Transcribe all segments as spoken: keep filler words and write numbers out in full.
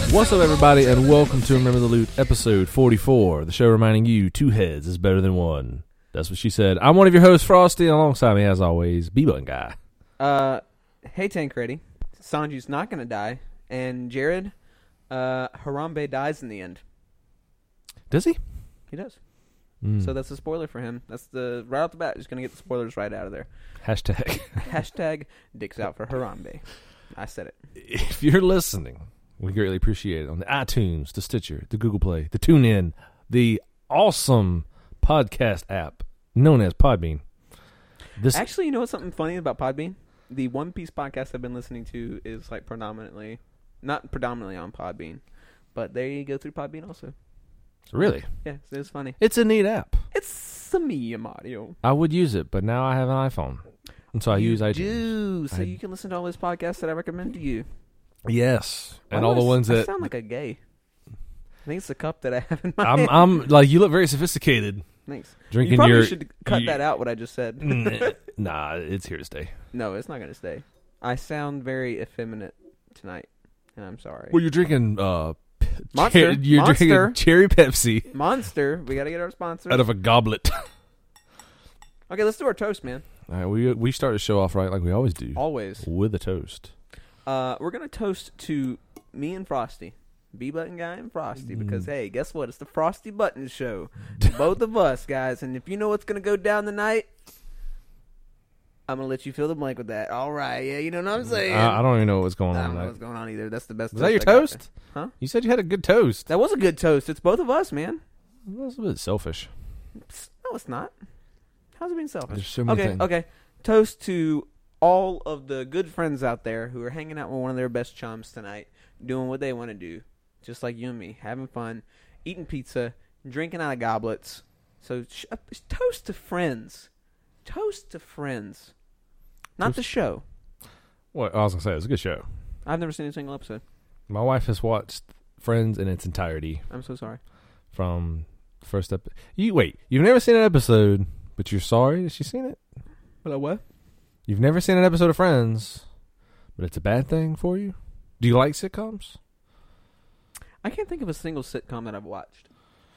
What's up, everybody, and welcome to Remember the Loot, episode forty-four. The show reminding you two heads is better than one. That's what she said. I'm one of your hosts, Frosty, and alongside me, as always, B-Button Guy. Uh, hey, Tancredi. Sanju's not going to die. And Jared, uh, Harambe dies in the end. Does he? He does. Mm. So that's a spoiler for him. That's the right off the bat. Just going to get the spoilers right out of there. Hashtag. Hashtag dicks out for Harambe. I said it. If you're listening, we greatly appreciate it on the iTunes, the Stitcher, the Google Play, the TuneIn, the awesome podcast app known as Podbean. This Actually, you know what's something funny about Podbean? The One Piece podcast I've been listening to is like predominantly, not predominantly on Podbean, but they go through Podbean also. Really? Yeah, it's funny. It's a neat app. It's some audio. I would use it, but now I have an iPhone, and so I you use iTunes. Do. So I, you can listen to all those podcasts that I recommend to you. Yes, and Why all the I, ones I that sound like a gay. I think it's the cup that I have in my I'm. hand. I'm like you look very sophisticated. Thanks. Drinking you probably your. should cut you, that out. What I just said. Nah, it's here to stay. No, it's not going to stay. I sound very effeminate tonight, and I'm sorry. Well, you're drinking. Uh, Monster. Cher- you're Monster. drinking cherry Pepsi Monster. We got to get our sponsor. out of a goblet. Okay, let's do our toast, man. All right, we we start the show off right like we always do. Always. With a toast. Uh, we're going to toast to me and Frosty. B-Button Guy and Frosty. Because, Mm. hey, guess what? It's the Frosty Button Show. Both of us, guys. And if you know what's going to go down tonight, I'm going to let you fill the blank with that. All right. Yeah, you know what I'm saying? I, I don't even know what's going I on. don't know tonight. what's going on either. That's the best Was that your I got toast? there. Huh? You said you had a good toast. That was a good toast. It's both of us, man. That's a bit selfish. No, it's not. How's it being selfish? There's so many okay, things. okay. Toast to all of the good friends out there who are hanging out with one of their best chums tonight, doing what they want to do, just like you and me, having fun, eating pizza, drinking out of goblets. So sh- uh, toast to friends. Toast to friends. Not Toast- the show. What I was gonna say, it was a good show. I've never seen a single episode. My wife has watched Friends in its entirety I'm so sorry. from the first episode. You wait, you've never seen an episode, but you're sorry that she's seen it. Hello, what? You've never seen an episode of Friends, but it's a bad thing for you. Do you like sitcoms? I can't think of a single sitcom that I've watched.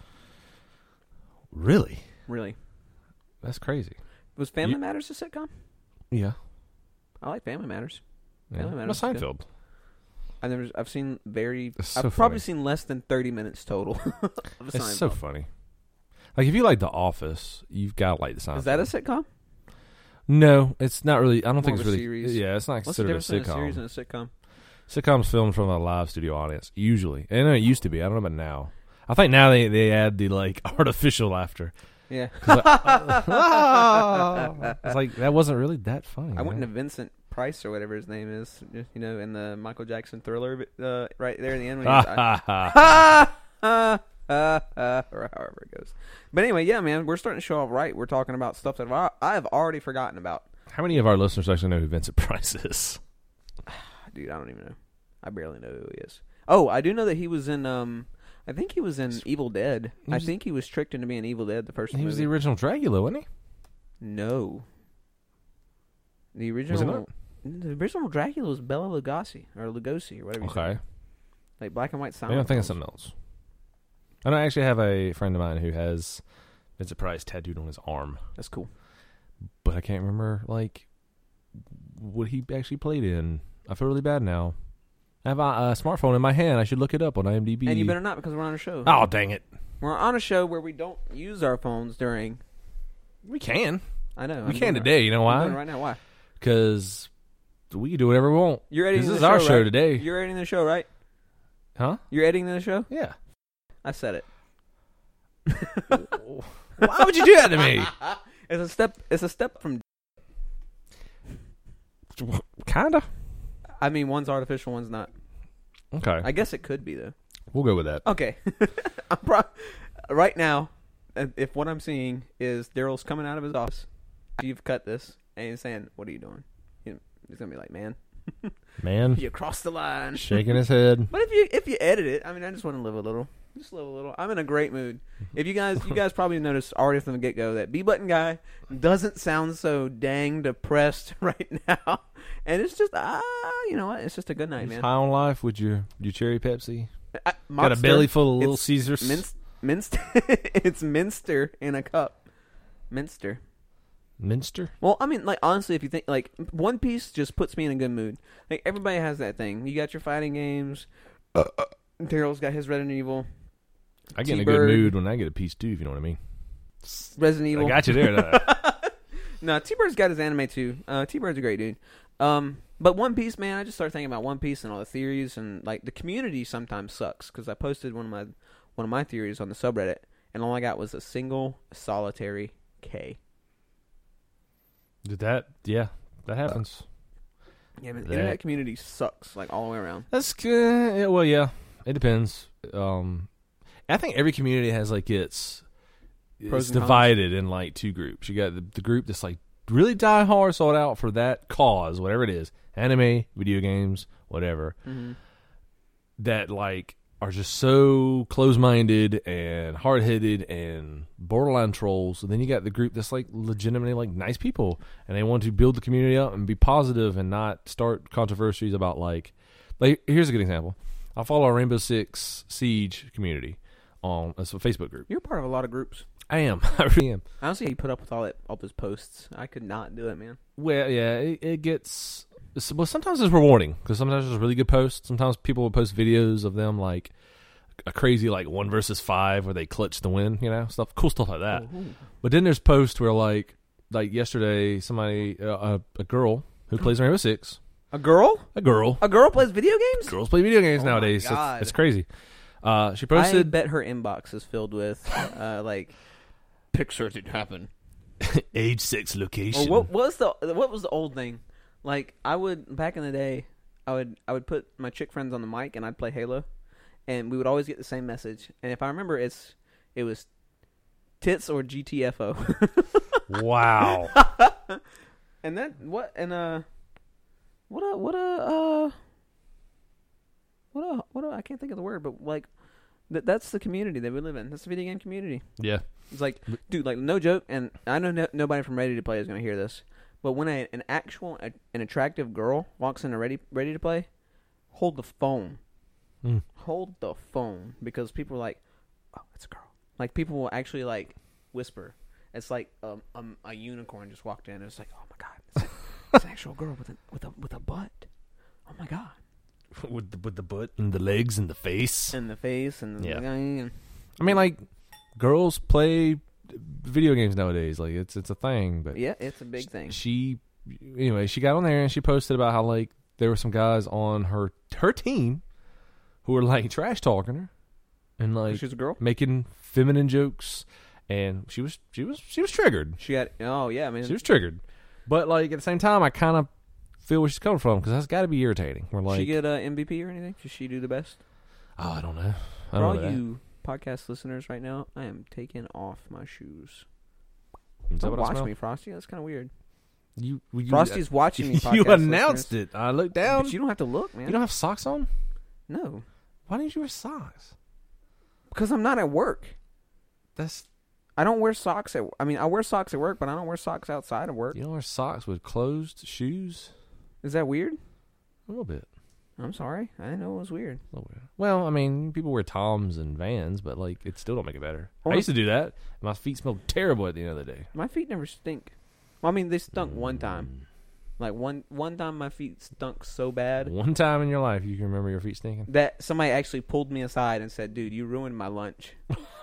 Really? Really. That's crazy. Was Family You- Matters a sitcom? Yeah. I like Family Matters. yeah. Family What Matters about is good. Seinfeld? I've never. I've seen very. It's I've so probably funny. seen less than thirty minutes total. of a It's so Seinfeld. funny. Like if you like The Office, you've got to like the Seinfeld. Is that a sitcom? No, it's not really. I don't More think of it's a really. series. Yeah, it's not What's the considered a difference between a series sitcom. and a sitcom? Sitcoms filmed from a live studio audience, usually. And I know it used to be. I don't know about now. I think now they, they add the like artificial laughter. Yeah. I, it's like that wasn't really that funny. I went man. into Vincent Price or whatever his name is. You know, in the Michael Jackson Thriller, uh, right there in the end. When he was, I, ha, ha, ha, ha, or however it goes. But anyway, yeah, man, we're starting to show off right. We're talking about stuff that I I have already forgotten about. How many of our listeners actually know who Vincent Price is? Dude, I don't even know. I barely know who he is. Oh, I do know that he was in. Um, I think he was in Evil Dead. He was- I think he was tricked into being Evil Dead the first He movie. was the original Dracula, wasn't he? No. The Was he original. The original Dracula was Bela Lugosi or Lugosi or whatever. you say. Okay. Like black and white sound. Maybe I'm thinking of something else. I don't actually have a friend of mine who has Vincent Price tattooed on his arm, That's cool. but I can't remember like what he actually played in. I feel really bad now. I have a, a smartphone in my hand. I should look it up on IMDb. And you better not because we're on a show. Oh, dang it. We're on a show where we don't use our phones during. We can. I know. We I'm can doing it. today. You know I'm doing it why? right now. Why? Because we can do whatever we want. You're editing This the is our show, show right? today. You're editing the show, right? Huh? You're editing the show? Yeah. I said it. Why would you do that to me? It's a step. It's a step from. Kinda. I mean, one's artificial, one's not. Okay. I guess it could be though. We'll go with that. Okay. I'm pro- right now, uh, if what I'm seeing is Daryl's coming out of his office, you've cut this, and he's saying, "What are you doing?" He- He's gonna be like, "Man, Man. you crossed the line." Shaking his head. But if you if you edit it, I mean, I just want to live a little. Just live a little. I'm in a great mood. If you guys, you guys probably noticed already from the get go that B Button Guy doesn't sound so dang depressed right now, and it's just ah, you know what? It's just a good night, Just man. high on life with your, your cherry Pepsi. I, Got a belly full of Little it's Caesars. Minst, Minst, it's Minster in a cup. Minster. Minster? Well, I mean, like, honestly, if you think, like, One Piece just puts me in a good mood. Like, everybody has that thing. You got your fighting games. Uh, uh, Daryl's got his Resident Evil. I get in a T-Bird. good mood when I get a piece, too, if you know what I mean. Resident Evil. I got you there. don't I? No, T-Bird's got his anime, too. Uh, T-Bird's a great dude. Um, but One Piece, man, I just started thinking about One Piece and all the theories, and, like, the community sometimes sucks, because I posted one of my one of my theories on the subreddit, and all I got was a single solitary K. Did that? Yeah, that happens. Yeah, man, the That- internet community sucks, like, all the way around. That's good. Yeah, well, yeah, it depends. Um, I think every community has like its Pros it's and cons. divided in like two groups. You got the, the group that's like really die hard, sold out for that cause, whatever it is, anime, video games, whatever. Mm-hmm. That like are just so close-minded and hard-headed and borderline trolls. And then you got the group that's like legitimately like nice people, and they want to build the community up and be positive and not start controversies about like like here's a good example. I follow a Rainbow Six Siege community on it's a Facebook group. You're part of a lot of groups. I am. I really am. I don't see how you put up with all that, all those posts. I could not do it, man. Well, yeah, it, it gets. Well, sometimes it's rewarding because sometimes there's really good posts. Sometimes people will post videos of them like a crazy like one versus five where they clutch the win, you know, stuff, cool stuff like that. Oh, But then there's posts where like like yesterday, somebody uh, a, a girl who plays Rainbow Six, a girl? a girl, A girl plays video games? girls play video games Oh my nowadays. God. It's, it's crazy. Uh, she I posted bet her inbox is filled with uh, like pictures that happen. age six location. Or what, what was the what was the old thing? Like I would back in the day, I would I would put my chick friends on the mic and I'd play Halo, and we would always get the same message. And if I remember, it's it was tits or G T F O. Wow. And that what and uh what a what a uh what a what a I can't think of the word, but like that that's the community that we live in. That's the video game community. Yeah. It's like, dude, like no joke, and I know no, nobody from Ready to Play is going to hear this, but when a, an actual, a, an attractive girl walks in a Ready Ready to Play, hold the phone, Mm. hold the phone, because people are like, oh, it's a girl. Like people will actually like whisper. It's like um, um a unicorn just walked in. And it's like, oh my god, it's, like, it's an actual girl with a with a with a butt. Oh my god, with the, with the butt and the legs and the face. and the face and the Yeah. and I mean, like girls play video games nowadays. Like it's it's a thing. But yeah, it's a big thing. she anyway, she got on there and she posted about how like there were some guys on her her team who were like trash talking her and like She's a girl. making feminine jokes, and she was she was she was triggered. She had oh yeah, man. She was triggered, but like at the same time, I kind of feel where she's coming from because that's got to be irritating. We're like, she get uh, M V P or anything? Does she do the best? oh, I don't know. I For don't all know that. you podcast listeners right now, I am taking off my shoes. Is that Don't what I watch smell? me, Frosty. That's kind of weird. You, you Frosty's watching me. Podcast you announced listeners. it. I looked down. But you don't have to look, man. You don't have socks on? No, Why didn't you wear socks? because I'm not at work. That's I don't wear socks at. I mean, I wear socks at work, but I don't wear socks outside of work. you don't wear socks with closed shoes. Is that weird? A little bit. I'm sorry. I didn't know it was weird. A little bit. Well, I mean, people wear Toms and Vans, but like it still don't make it better. Or- I used to do that. My feet smelled terrible at the end of the day. My feet never stink. Well, I mean, they stunk one time. Like one one time, my feet stunk so bad One time in your life, you can remember your feet stinking. that somebody actually pulled me aside and said, "Dude, you ruined my lunch."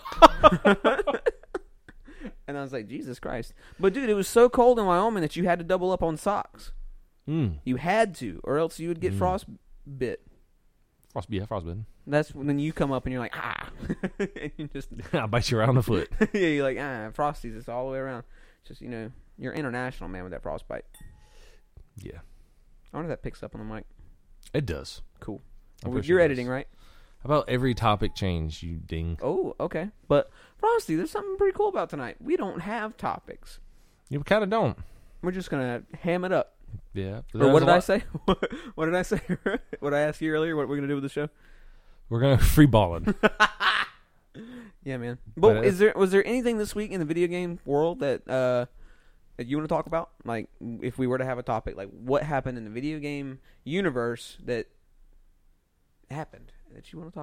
And I was like, Jesus Christ. But, dude, it was so cold in Wyoming that you had to double up on socks. Mm. You had to, or else you would get Mm. frostbit. Frost, yeah, frostbitten. That's when you come up and you're like, ah. And you just, I'll bite you around the foot. yeah, you're like, ah, Frosties, it's all the way around. Just, you know, you're international, man, with that frostbite. Yeah, I wonder if that picks up on the mic. it does. Cool. I'm Well, pretty you're sure it editing, does. right? How about every topic change, you ding? Oh, okay. But, Frosty, there's something pretty cool about tonight. We don't have topics. You kind of don't. We're just going to ham it up. Yeah. Or what did I say? What did I say? What I asked you earlier? What we're going to do with the show? We're gonna free balling. Yeah, man. But But, uh, is there was there anything this week in the video game world that uh, that you want to talk about? Like, if we were to have a topic, like what happened in the video game universe that happened that you want to talk about?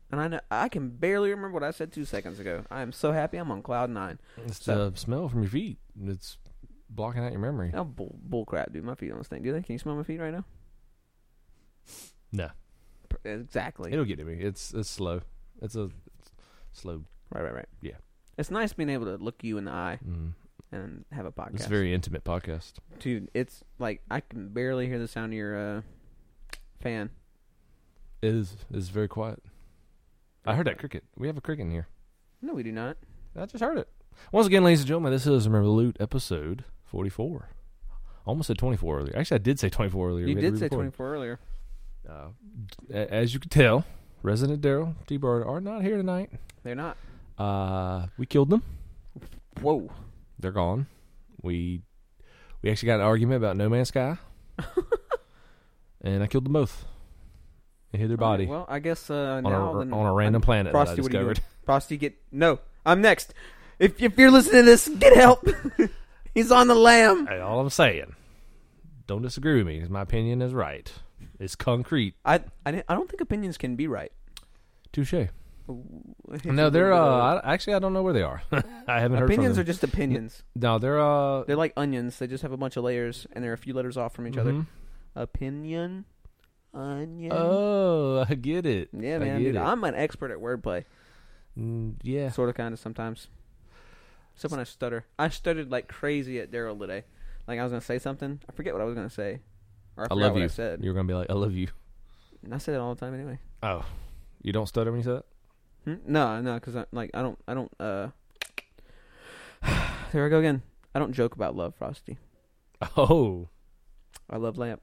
And I know I can barely remember what I said two seconds ago. I am so happy I'm on cloud nine. It's So- the smell from your feet. It's blocking out your memory. Oh, bull, bull crap, dude. My feet don't stink, do they? Can you smell my feet right now? No. Exactly. It'll get to me. It's it's slow. It's a it's slow. Right, right, right. Yeah. It's nice being able to look you in the eye Mm. and have a podcast. It's a very intimate podcast. Dude, it's like I can barely hear the sound of your uh, fan. It is. It's very quiet. I heard that cricket. We have a cricket in here. No, we do not. I just heard it. Once again, ladies and gentlemen, this is Remember the Loot episode forty-four. Almost said twenty-four earlier. Actually, I did say twenty-four earlier. You We had to did say re-record. twenty-four earlier. Uh, a- as you can tell, Resident Daryl, T-Bird are not here tonight. They're not. Uh, we killed them. Whoa. They're gone. We we actually got in an argument about No Man's Sky, and I killed them both. And hid their body Well, I guess uh, on, now a, then on a random planet Frosty, that I what are you doing? discovered. Frosty, get no. I'm next. If if you're listening to this, get help. He's on the lam. Hey, all I'm saying, don't disagree with me, because my opinion is right. It's concrete. I I, didn't- I don't think opinions can be right. Touche. No, they're uh. I, actually, I don't know where they are. I haven't heard from opinions them. are just opinions. No, they're uh. They're like onions. They just have a bunch of layers, and they're a few letters off from each other. mhm. Opinion, onion. Oh, I get it. yeah, I man, get dude. it. I'm an expert at wordplay. Mm, yeah. Sort of, kind of, sometimes. Except when I stutter. I stuttered like crazy at Daryl today. Like I was gonna say something. I forget what I was gonna say. Or I, I forgot love what you. I said. You're gonna be like, I love you. And I say it all the time anyway. Oh, you don't stutter when you say that? Hmm? No, no, because I like I don't I don't uh. There I go again. I don't joke about love, Frosty. Oh, I love lamp.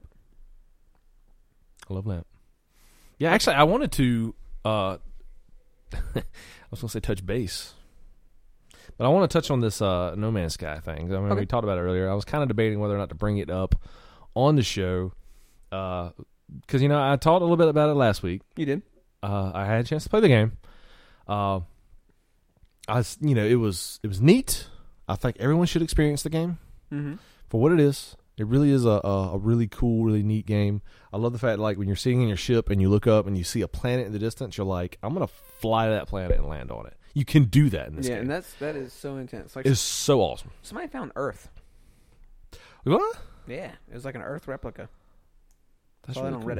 I love that. Yeah, actually, I wanted to. Uh, I was gonna say touch base, but I want to touch on this uh, No Man's Sky thing. I mean, Okay. we talked about it earlier. I was kind of debating whether or not to bring it up on the show, because you know I talked a little bit about it last week. You did. Uh, I had a chance to play the game. Uh, I, s- you know, it was it was neat. I think everyone should experience the game Mm-hmm. for what it is. It really is a, a a really cool, really neat game. I love the fact, like, when you're sitting in your ship and you look up and you see a planet in the distance, you're like, I'm gonna fly to that planet and land on it. You can do that in this Yeah, game. and that's that is so intense. Like It's so awesome. somebody found Earth. What? Yeah, it was like an Earth replica. That's Saw really that on cool. Reddit.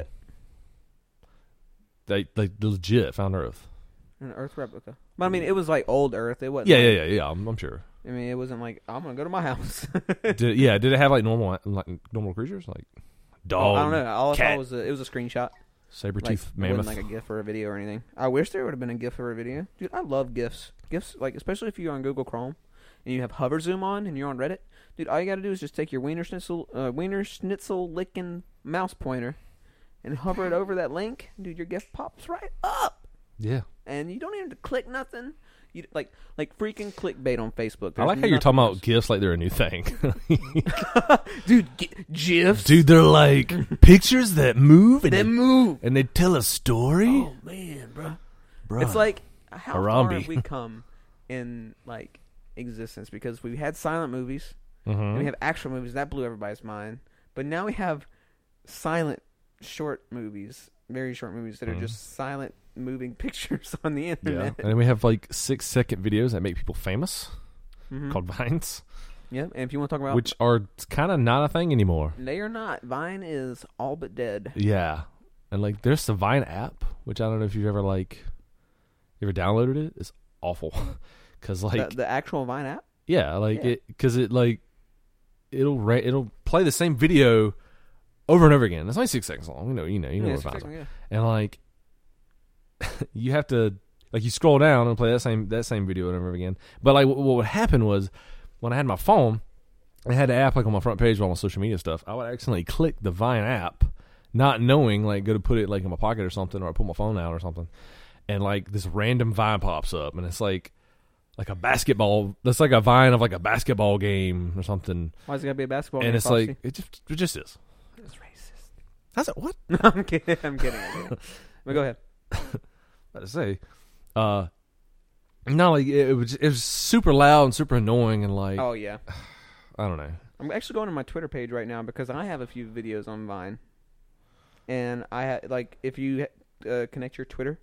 They they legit found Earth. An Earth replica. But I mean, it was like old Earth. It wasn't. Yeah, like, yeah, yeah, yeah. I'm, I'm sure. I mean, it wasn't like I'm gonna go to my house. did, yeah, did it have like normal like normal creatures like dog? I don't know. All I cat. saw was a, it was a screenshot. Saber Like, tooth it mammoth. wasn't like a GIF or a video or anything. I wish there would have been a GIF or a video. Dude, I love GIFs. GIFs, like especially if you're on Google Chrome and you have hover zoom on and you're on Reddit. Dude, all you got to do is just take your wiener schnitzel, uh, wiener schnitzel licking mouse pointer and hover it over that link. Dude, your GIF pops right up, yeah. and you don't even have to click nothing. You like like freaking clickbait on Facebook. I There's like how you're talking nothing about GIFs like they're a new thing. else. dude. G- GIFs, Dude, they're like pictures that move and they they, move. and they tell a story. Oh man, bro. Bruh. It's like how far Harambe. have we come in like existence? Because we had silent movies, Mhm. and we have action movies that blew everybody's mind. But now we have silent short movies, very short movies that Mhm. are just silent moving pictures on the yeah, internet. and then we have like six second videos that make people famous Mhm. called Vines, Yeah, and if you want to talk about which are kind of not a thing anymore. they are not, Vine is all but dead. Yeah, and like there's the Vine app, which I don't know if you've ever like, you ever downloaded it. It's awful because like the, the actual Vine app. yeah, like Yeah. it because it like it'll ra- it'll play the same video over and over again. It's only six seconds long. You know, you know, you know Yeah, what it's Vines are. freaking- yeah. And like you have to like you scroll down and play that same that same video over and over again. But like what, what would happen was when I had my phone, I had the app like on my front page of all my social media stuff. I would accidentally click the Vine app, not knowing like go to put it like in my pocket or something, or I put my phone out or something, and like this random Vine pops up, and it's like like a basketball. That's like a Vine of like a basketball game or something, Why is it gotta be a basketball? and game, it's Frosty? like it just it just is. It's racist. How's it? What? I'm kidding. I'm kidding. I'm kidding. But go ahead. About to say, uh, no, like it, it was it was super loud and super annoying and like Oh yeah. I don't know. I'm actually going to my Twitter page right now because I have a few videos on Vine, and I ha- like if you uh, connect your Twitter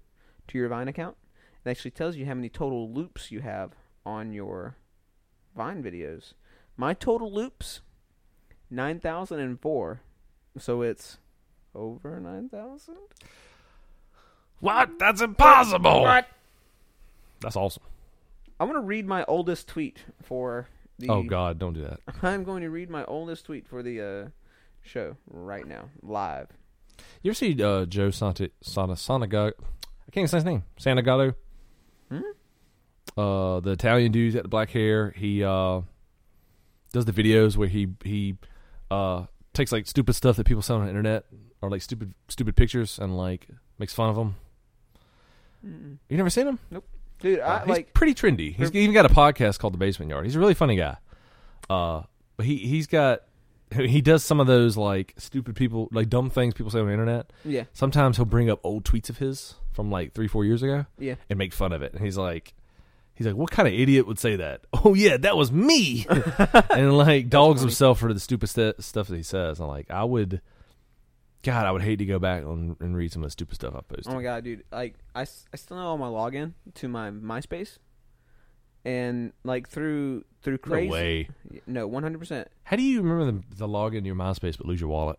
to your Vine account. It actually tells you how many total loops you have on your Vine videos. My total loops, nine thousand four. So it's over nine thousand? What? That's impossible. What? That's awesome. I'm going to read my oldest tweet for the... Oh, God, don't do that. I'm going to read my oldest tweet for the uh, show right now, live. You ever see uh, Joe Santa, Santa, Santagato? I can't say his name. Santagato? Hmm? Uh, the Italian dude got the black hair. He uh, does the videos where he he uh, takes like stupid stuff that people sell on the internet or like stupid stupid pictures and like makes fun of them. Mm-mm. You never seen him? Nope. Dude, I, uh, he's like pretty trendy. He's even got a podcast called The Basement Yard. He's a really funny guy. Uh, but he he's got he does some of those like stupid people like dumb things people say on the internet. Yeah. Sometimes he'll bring up old tweets of his from like three four years ago. Yeah. And make fun of it. And he's like, he's like, what kind of idiot would say that? Oh yeah, that was me. And like dogs funny. himself for the stupid st- stuff that he says. I'm like, I would. God, I would hate to go back and, and read some of the stupid stuff I posted. Oh my God, dude! Like, I, s- I still know all my login to my MySpace, and like through through crazy. No way. No, one hundred percent. How do you remember the, the login to your MySpace but lose your wallet?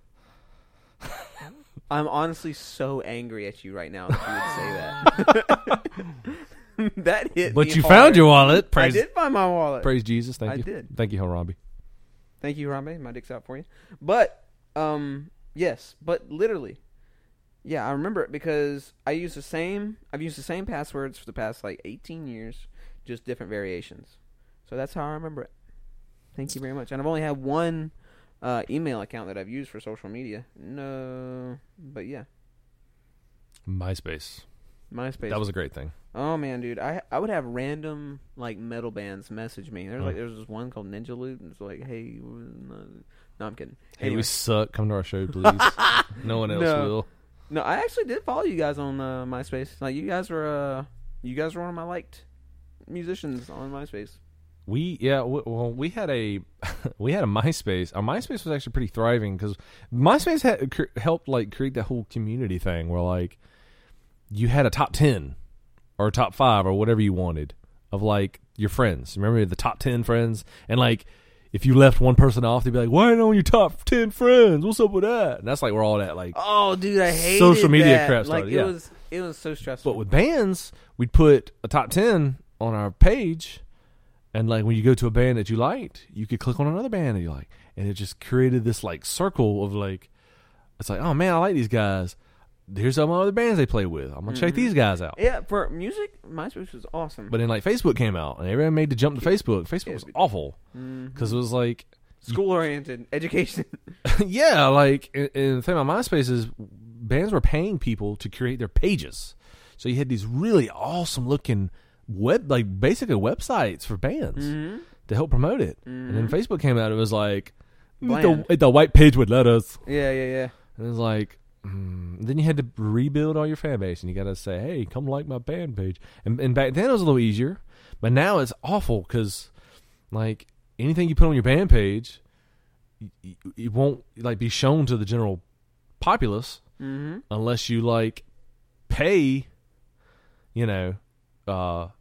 I'm honestly so angry at you right now that you would say that. That hit. But me you hard. found your wallet. Praise, I did find my wallet. praise Jesus. Thank I you. did. Thank you, Harambe. Thank you, Harambe. My dick's out for you. But um, yes, but literally, yeah, I remember it because I use the same. I've used the same passwords for the past like eighteen years, just different variations. So that's how I remember it. Thank you very much. And I've only had one uh, email account that I've used for social media. No, but yeah, MySpace. MySpace. That was a great thing. Oh man, dude, I I would have random like metal bands message me. There's Mm. like there's this one called Ninja Loot, and it's like, hey, no, no I'm kidding. Hey, Anyway. we suck. Come to our show, please. No one else No. will. No, I actually did follow you guys on uh, MySpace. Like you guys were, uh, you guys were one of my liked musicians on MySpace. We yeah, w- well, we had a we had a MySpace. Our MySpace was actually pretty thriving because MySpace had cr- helped like create that whole community thing where like you had a top ten or a top five or whatever you wanted of like your friends. Remember the top ten friends, and like if you left one person off, they'd be like, "Why ain't on your top ten friends? What's up with that?" And that's like where all that like Oh, dude, I hated social media that. crap Like started, it yeah. was, it was so stressful. But with bands, we'd put a top ten on our page, and like when you go to a band that you liked, you could click on another band that you like, and it just created this like circle of like, it's like, oh man, I like these guys. Here's some other bands they play with. I'm gonna check Mm-hmm. these guys out. Yeah, for music, MySpace was awesome. But then like Facebook came out, and everyone made the jump to Facebook. Facebook was awful because it was like, School oriented education. yeah, like and, and the thing about MySpace is bands were paying people to create their pages, so you had these really awesome looking web, like basically websites for bands Mm-hmm. to help promote it. And then Facebook came out, it was like the, Bland. the white page would let us, Yeah, yeah, yeah. and it was like. Mm, then you had to rebuild all your fan base, and you got to say, "Hey, come like my band page." And, and back then it was a little easier, but now it's awful because, like, anything you put on your band page, it, it won't like be shown to the general populace Mm-hmm. unless you like pay, you know, uh,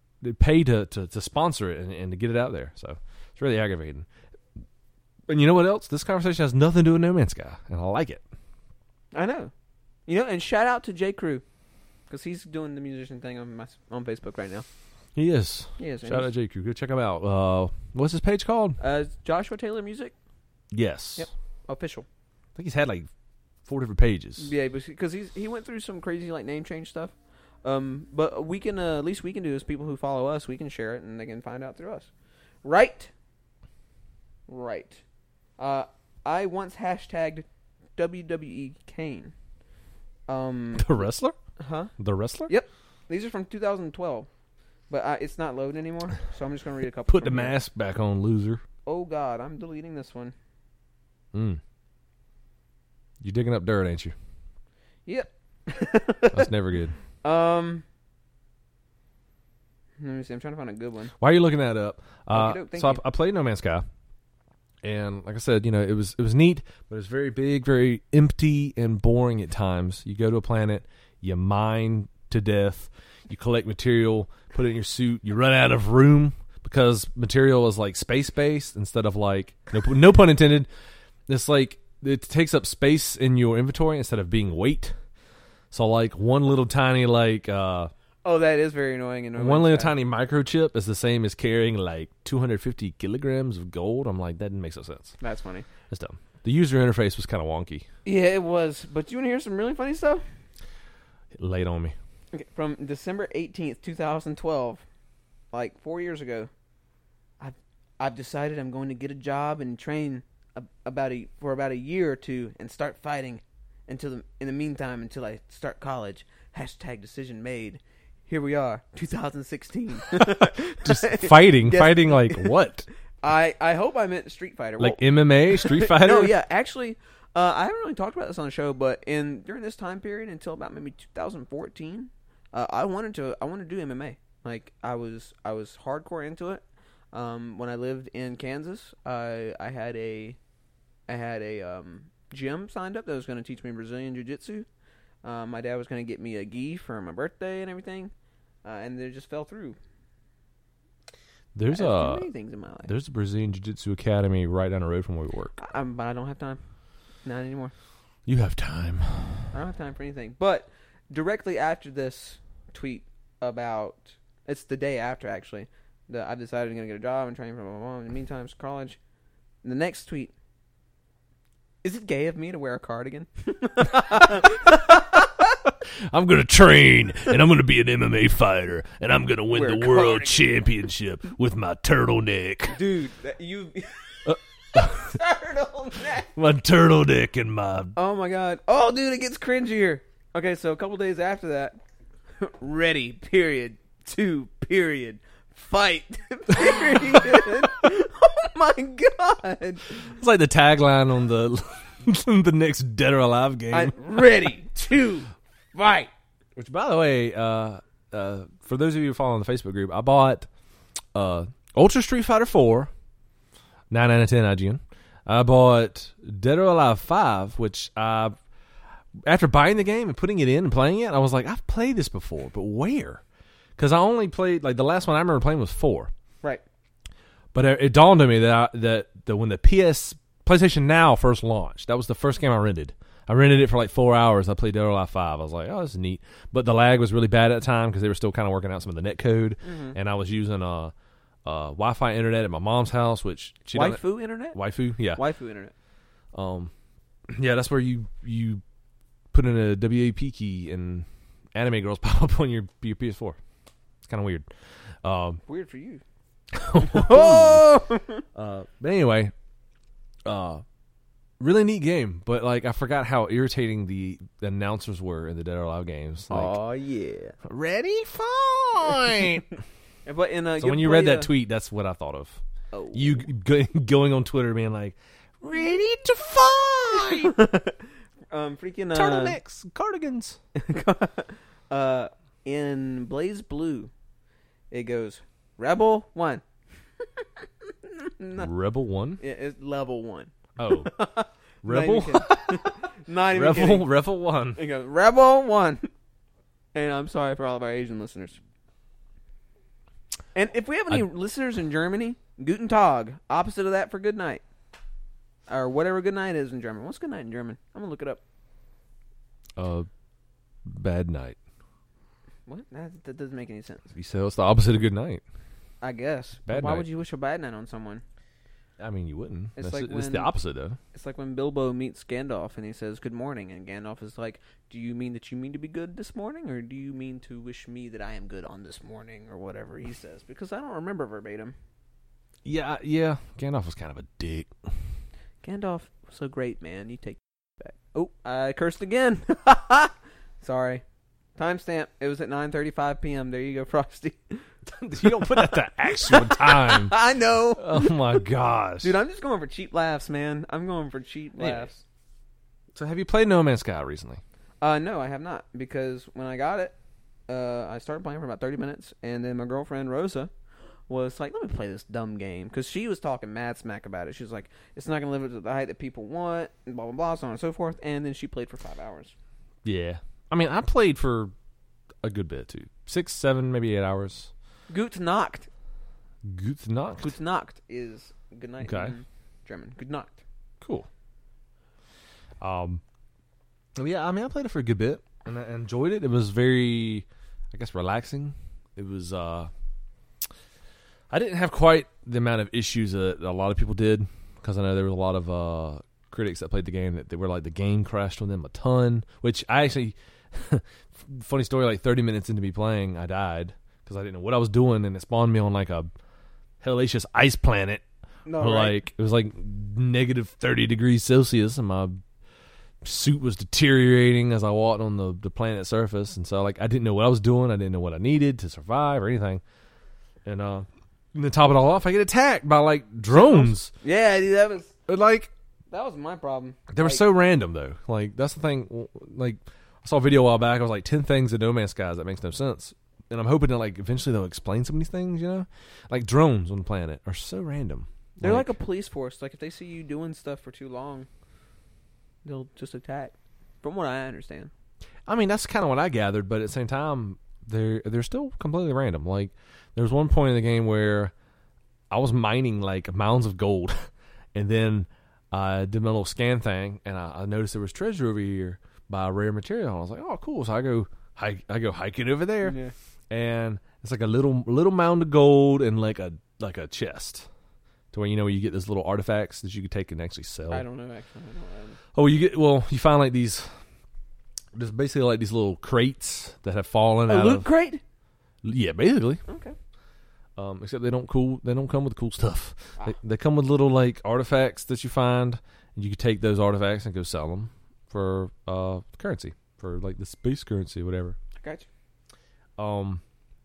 pay to, to, to sponsor it and, and to get it out there. So it's really aggravating. And you know what else? This conversation has nothing to do with No Man's Sky, and I like it. I know. You know, and shout out to J. Crew because he's doing the musician thing on my on Facebook right now. He is. He is. Shout out J Crew. Go check him out. Uh, what's his page called? Uh, Joshua Taylor Music Yes. Yep. Official. I think he's had like four different pages. Yeah, because he's he went through some crazy like name change stuff. Um, but we can uh, at least we can do is people who follow us, we can share it and they can find out through us. Right. Right. Uh, I once hashtagged W W E Kane. Um, The wrestler? huh? The wrestler? Yep. These are from two thousand twelve, but I, it's not loading anymore. So I'm just gonna read a couple. Put the from here. mask back on, loser. Oh God, I'm deleting this one. Mm. You digging up dirt, ain't you? Yep. That's never good. Um. Let me see. I'm trying to find a good one. Why are you looking that up? Uh, Okey-doke, thank so I, you. I played No Man's Sky, and like I said, you know, it was it was neat, but it was very big, very empty and boring at times. You go to a planet, you mine to death. You collect material, put it in your suit. You run out of room because material is like space based instead of like no, no pun intended. It's like it takes up space in your inventory instead of being weight. So like one little tiny like uh, oh, that is very annoying. And one little tiny microchip is the same as carrying like two hundred fifty kilograms of gold. I'm like, that didn't make no sense. That's funny. That's dumb. The user interface was kind of wonky. Yeah, it was. But you want to hear some really funny stuff? Lay it on me. Okay, from December eighteenth, twenty twelve, like four years ago, I've I've decided I'm going to get a job and train a, about a for about a year or two and start fighting until the, in the meantime until I start college. Hashtag decision made. Here we are, two thousand sixteen. Just fighting, Yes. fighting like what? I, I hope I meant Street Fighter. Like Well, M M A, Street Fighter? no, yeah, actually, uh, I haven't really talked about this on the show, but in during this time period until about maybe two thousand fourteen, uh, I wanted to I wanted to do M M A. Like I was I was hardcore into it. Um, when I lived in Kansas, I I had a I had a um, gym signed up that was going to teach me Brazilian Jiu-Jitsu. Um, my dad was going to get me a gi for my birthday and everything, uh, and it just fell through. There's I have a too many things in my life. there's a Brazilian Jiu-Jitsu academy right down the road from where we work. I, but I don't have time. Not anymore. You have time. I don't have time for anything. But directly after this tweet about, it's the day after actually, that I've decided I'm going to get a job and train for my mom. In the meantime, it's college. The next tweet, is it gay of me to wear a cardigan? I'm going to train, and I'm going to be an M M A fighter, and I'm going to win Wear the a world cardigan. championship with my turtleneck. Dude, that you... Uh. Turtleneck. My turtleneck and my... Oh my god. Oh, dude, it gets cringier. Okay, so a couple days after that, ready, period, two, period, fight, period. Oh my god. It's like the tagline on the the next Dead or Alive game. I, ready, two, fight. Which, by the way, uh, uh, for those of you following the Facebook group, I bought uh, Ultra Street Fighter four, nine out of ten I G N. I bought Dead or Alive five, which I, after buying the game and putting it in and playing it, I was like, I've played this before, but where? Because I only played, like, the last one I remember playing was four. Right. But it, it dawned on me that, I, that that when the P S PlayStation Now first launched, that was the first game I rented. I rented it for like four hours. I played Dead or Alive five. I was like, oh, this is neat. But the lag was really bad at the time because they were still kind of working out some of the net code. Mm-hmm. And I was using uh, uh, Wi-Fi internet at my mom's house, which she don't- Waifu internet? Waifu, yeah. Waifu internet. Um, yeah, that's where you you put in a W A P key and anime girls pop up on your your P S four. It's kind of weird. Um, Weird for you. uh, but anyway, uh, really neat game. But like, I forgot how irritating the, the announcers were in the Dead or Alive games. Like, Oh, yeah. ready, fight. But in, uh, So when you read that tweet, that's what I thought of. Oh. You go, going on Twitter being like, ready to fight. um, freaking, uh, Turtlenecks, cardigans. uh, in Blaze Blue, it goes, Rebel one. Rebel one. Yeah, it's level one. Oh, Not Rebel. even kidding. Not even Rebel. kidding. Rebel one. It goes, Rebel one. And I'm sorry for all of our Asian listeners. And if we have any I- listeners in Germany, Guten Tag, opposite of that for good night. Or whatever good night is in German. What's good night in German? I'm going to look it up. Uh, bad night. What? That, that doesn't make any sense. You say it's the opposite of good night. I guess. Bad Why night. would you wish a bad night on someone? I mean, you wouldn't. It's It's, like it's when- the opposite, though. It's like when Bilbo meets Gandalf and he says, good morning. And Gandalf is like, do you mean that you mean to be good this morning? Or do you mean to wish me that I am good on this morning? Or whatever he says. Because I don't remember verbatim. Yeah, yeah. Gandalf was kind of a dick. Gandalf was so great, man. You take it back. Oh, I cursed again. Sorry. Timestamp. It was at nine thirty-five p.m. There you go, Frosty. You don't put that the actual time. I know. Oh my gosh, Dude, I'm just going for cheap laughs, man. I'm going for cheap Anyway. laughs. So have you played No Man's Sky recently? Uh, no, I have not. Because when I got it, uh, I started playing for about thirty minutes. And then my girlfriend, Rosa, was like, let me play this dumb game. Because she was talking mad smack about it. She was like, it's not going to live up to the height that people want. And blah, blah, blah, so on and so forth. And then she played for five hours. Yeah. I mean, I played for a good bit too. Six, seven, maybe eight hours. Gute Nacht. Gute Nacht. Gute Nacht is good night Okay. in German. Gute Nacht. Cool. Um, yeah, I mean, I played it for a good bit, and I enjoyed it. It was very, I guess, relaxing. It was, uh, I didn't have quite the amount of issues that a lot of people did, because I know there were a lot of uh, critics that played the game that they were like, the game crashed on them a ton, which I actually, funny story, like thirty minutes into me playing, I died, because I didn't know what I was doing, and it spawned me on like a hellacious ice planet. No, Or, right. like it was like negative thirty degrees Celsius, and my suit was deteriorating as I walked on the, the planet's surface, and so like I didn't know what I was doing. I didn't know what I needed to survive or anything. And uh, and to top it all off, I get attacked by like drones. Yeah, dude, that was But, like that was my problem. they were Like, so random though. Like that's the thing. Like I saw a video a while back. I was like ten things in No Man's Sky that makes no sense. And I'm hoping that like eventually they'll explain some of these things. You know, like drones on the planet are so random. They're like, a police force. Like if they see you doing stuff for too long, they'll just attack. From what I understand. I mean, that's kind of what I gathered, but at the same time, they're they're still completely random. Like, there was one point in the game where I was mining like mounds of gold, and then I did my little scan thing, and I, I noticed there was treasure over here by a rare material. And I was like, oh, cool. So I go hike, I go hiking over there, Yeah. and it's like a little little mound of gold and like a like a chest. To where, you know, where you get those little artifacts that you could take and actually sell. I don't know actually. I don't know. Oh, you get well. You find like these, there's basically like these little crates that have fallen A out loot of. crate? Yeah, basically. Okay. Um, except they don't cool. They don't come with cool stuff. Ah. They, they come with little like artifacts that you find, and you can take those artifacts and go sell them for uh currency, for like the space currency, whatever. I got you. Um.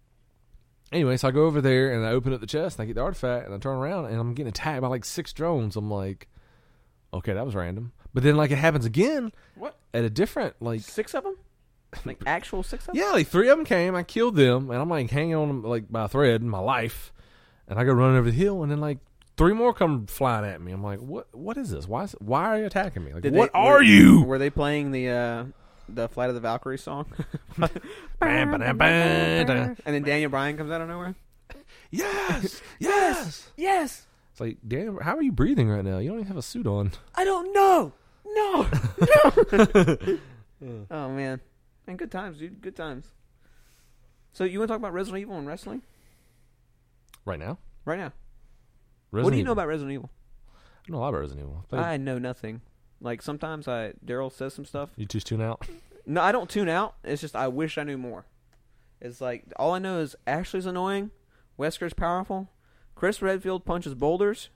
Anyway, so I go over there and I open up the chest and I get the artifact and I turn around and I'm getting attacked by like six drones. I'm like, okay, that was random. But then like it happens again. What? At a different like Six of them? Like actual six of them? yeah, like three of them came. I killed them and I'm like hanging on them like by a thread in my life. And I go running over the hill and then like three more come flying at me. I'm like, what? What is this? Why? Is it, why are you attacking me? Like, Did what they- are were- you? Were they playing the uh, the Flight of the Valkyrie song? Bam, ba-dam, ba-da. And then Daniel Bryan comes out of nowhere. Yes, yes. Yes. It's like, damn, how are you breathing right now? You don't even have a suit on. I don't know. No. No. Oh man, and good times, dude. Good times. So you want to talk about Resident Evil and wrestling Right now? right now? Resident What do you Evil. know about Resident Evil? I know a lot about Resident Evil. I played- I know nothing. Like sometimes I Daryl says some stuff. you just tune out? No, I don't tune out. It's just I wish I knew more. It's like all I know is Ashley's annoying, Wesker's powerful, Chris Redfield punches boulders,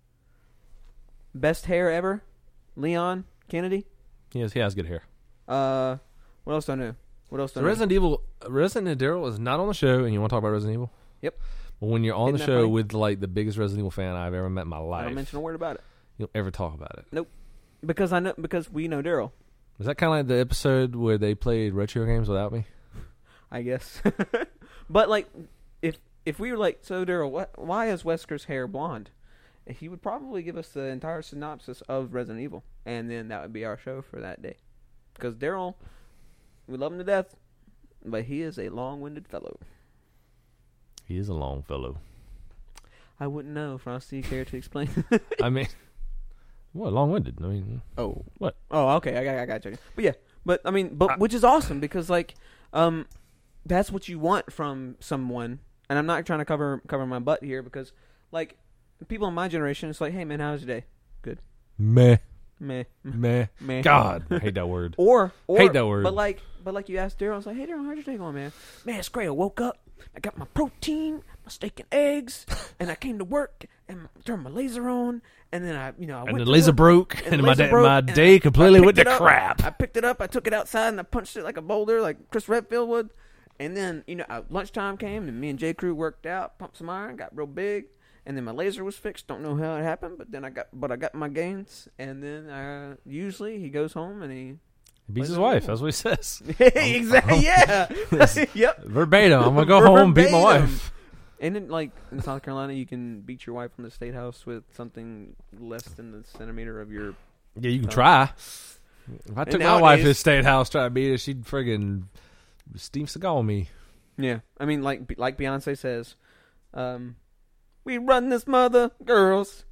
best hair ever, Leon Kennedy. He has, he has good hair. Uh, what else do I know? What else do So I know? Resident Evil, Resident Evil is not on the show, and you want to talk about Resident Evil? Yep. But when you're on Isn't the that show funny? with like the biggest Resident Evil fan I've ever met in my I life, don't mention a word about it you'll ever talk about it. because I know because we know Daryl. Is that kind of like the episode where they played retro games without me? I guess. But like, if if we were like, so Daryl, what? Why is Wesker's hair blonde? He would probably give us the entire synopsis of Resident Evil, and then that would be our show for that day. Because Daryl, we love him to death, but he is a long-winded fellow. He is a long fellow. I wouldn't know, Frosty. You care to explain? I mean, what long-winded? I mean, Oh, what? Oh, okay, I got, I got you. But yeah, but I mean, but I- which is awesome because like, um, that's what you want from someone. And I'm not trying to cover cover my butt here because, like, people in my generation, it's like, hey man, how's your day? Meh, Meh, meh. meh. God, I hate that word. Or, or Hate that word. But like, but like you asked Daryl, I was like, hey Daryl, how's your day going, man? Man, it's great. I woke up, I got my protein, my steak and eggs, and I came to work and turned my laser on, and then I, you know, I And went the to laser work, broke, and and, the my laser da- broke, my and day I- completely I went to picked it up. crap. I picked it up, I took it outside, and I punched it like a boulder, like Chris Redfield would. And then, you know, uh, lunchtime came, and me and J. Crew worked out, pumped some iron, got real big, and then my laser was fixed. Don't know how it happened, but then I got, but I got my gains. And then uh, usually he goes home and he He beats his Laser wife. broke. That's what he says. exactly, yeah, yep. Verbatim. I'm gonna go home, beat my Verbatim. wife. And then, like in South Carolina, you can beat your wife in the state house with something less than the centimeter of your. Yeah, you can Uh, try. If I took my wife to the nowadays- state house trying to beat her, she'd friggin' Steve Seagal me. Yeah, I mean, like like Beyonce says, um, we run this mother, girls.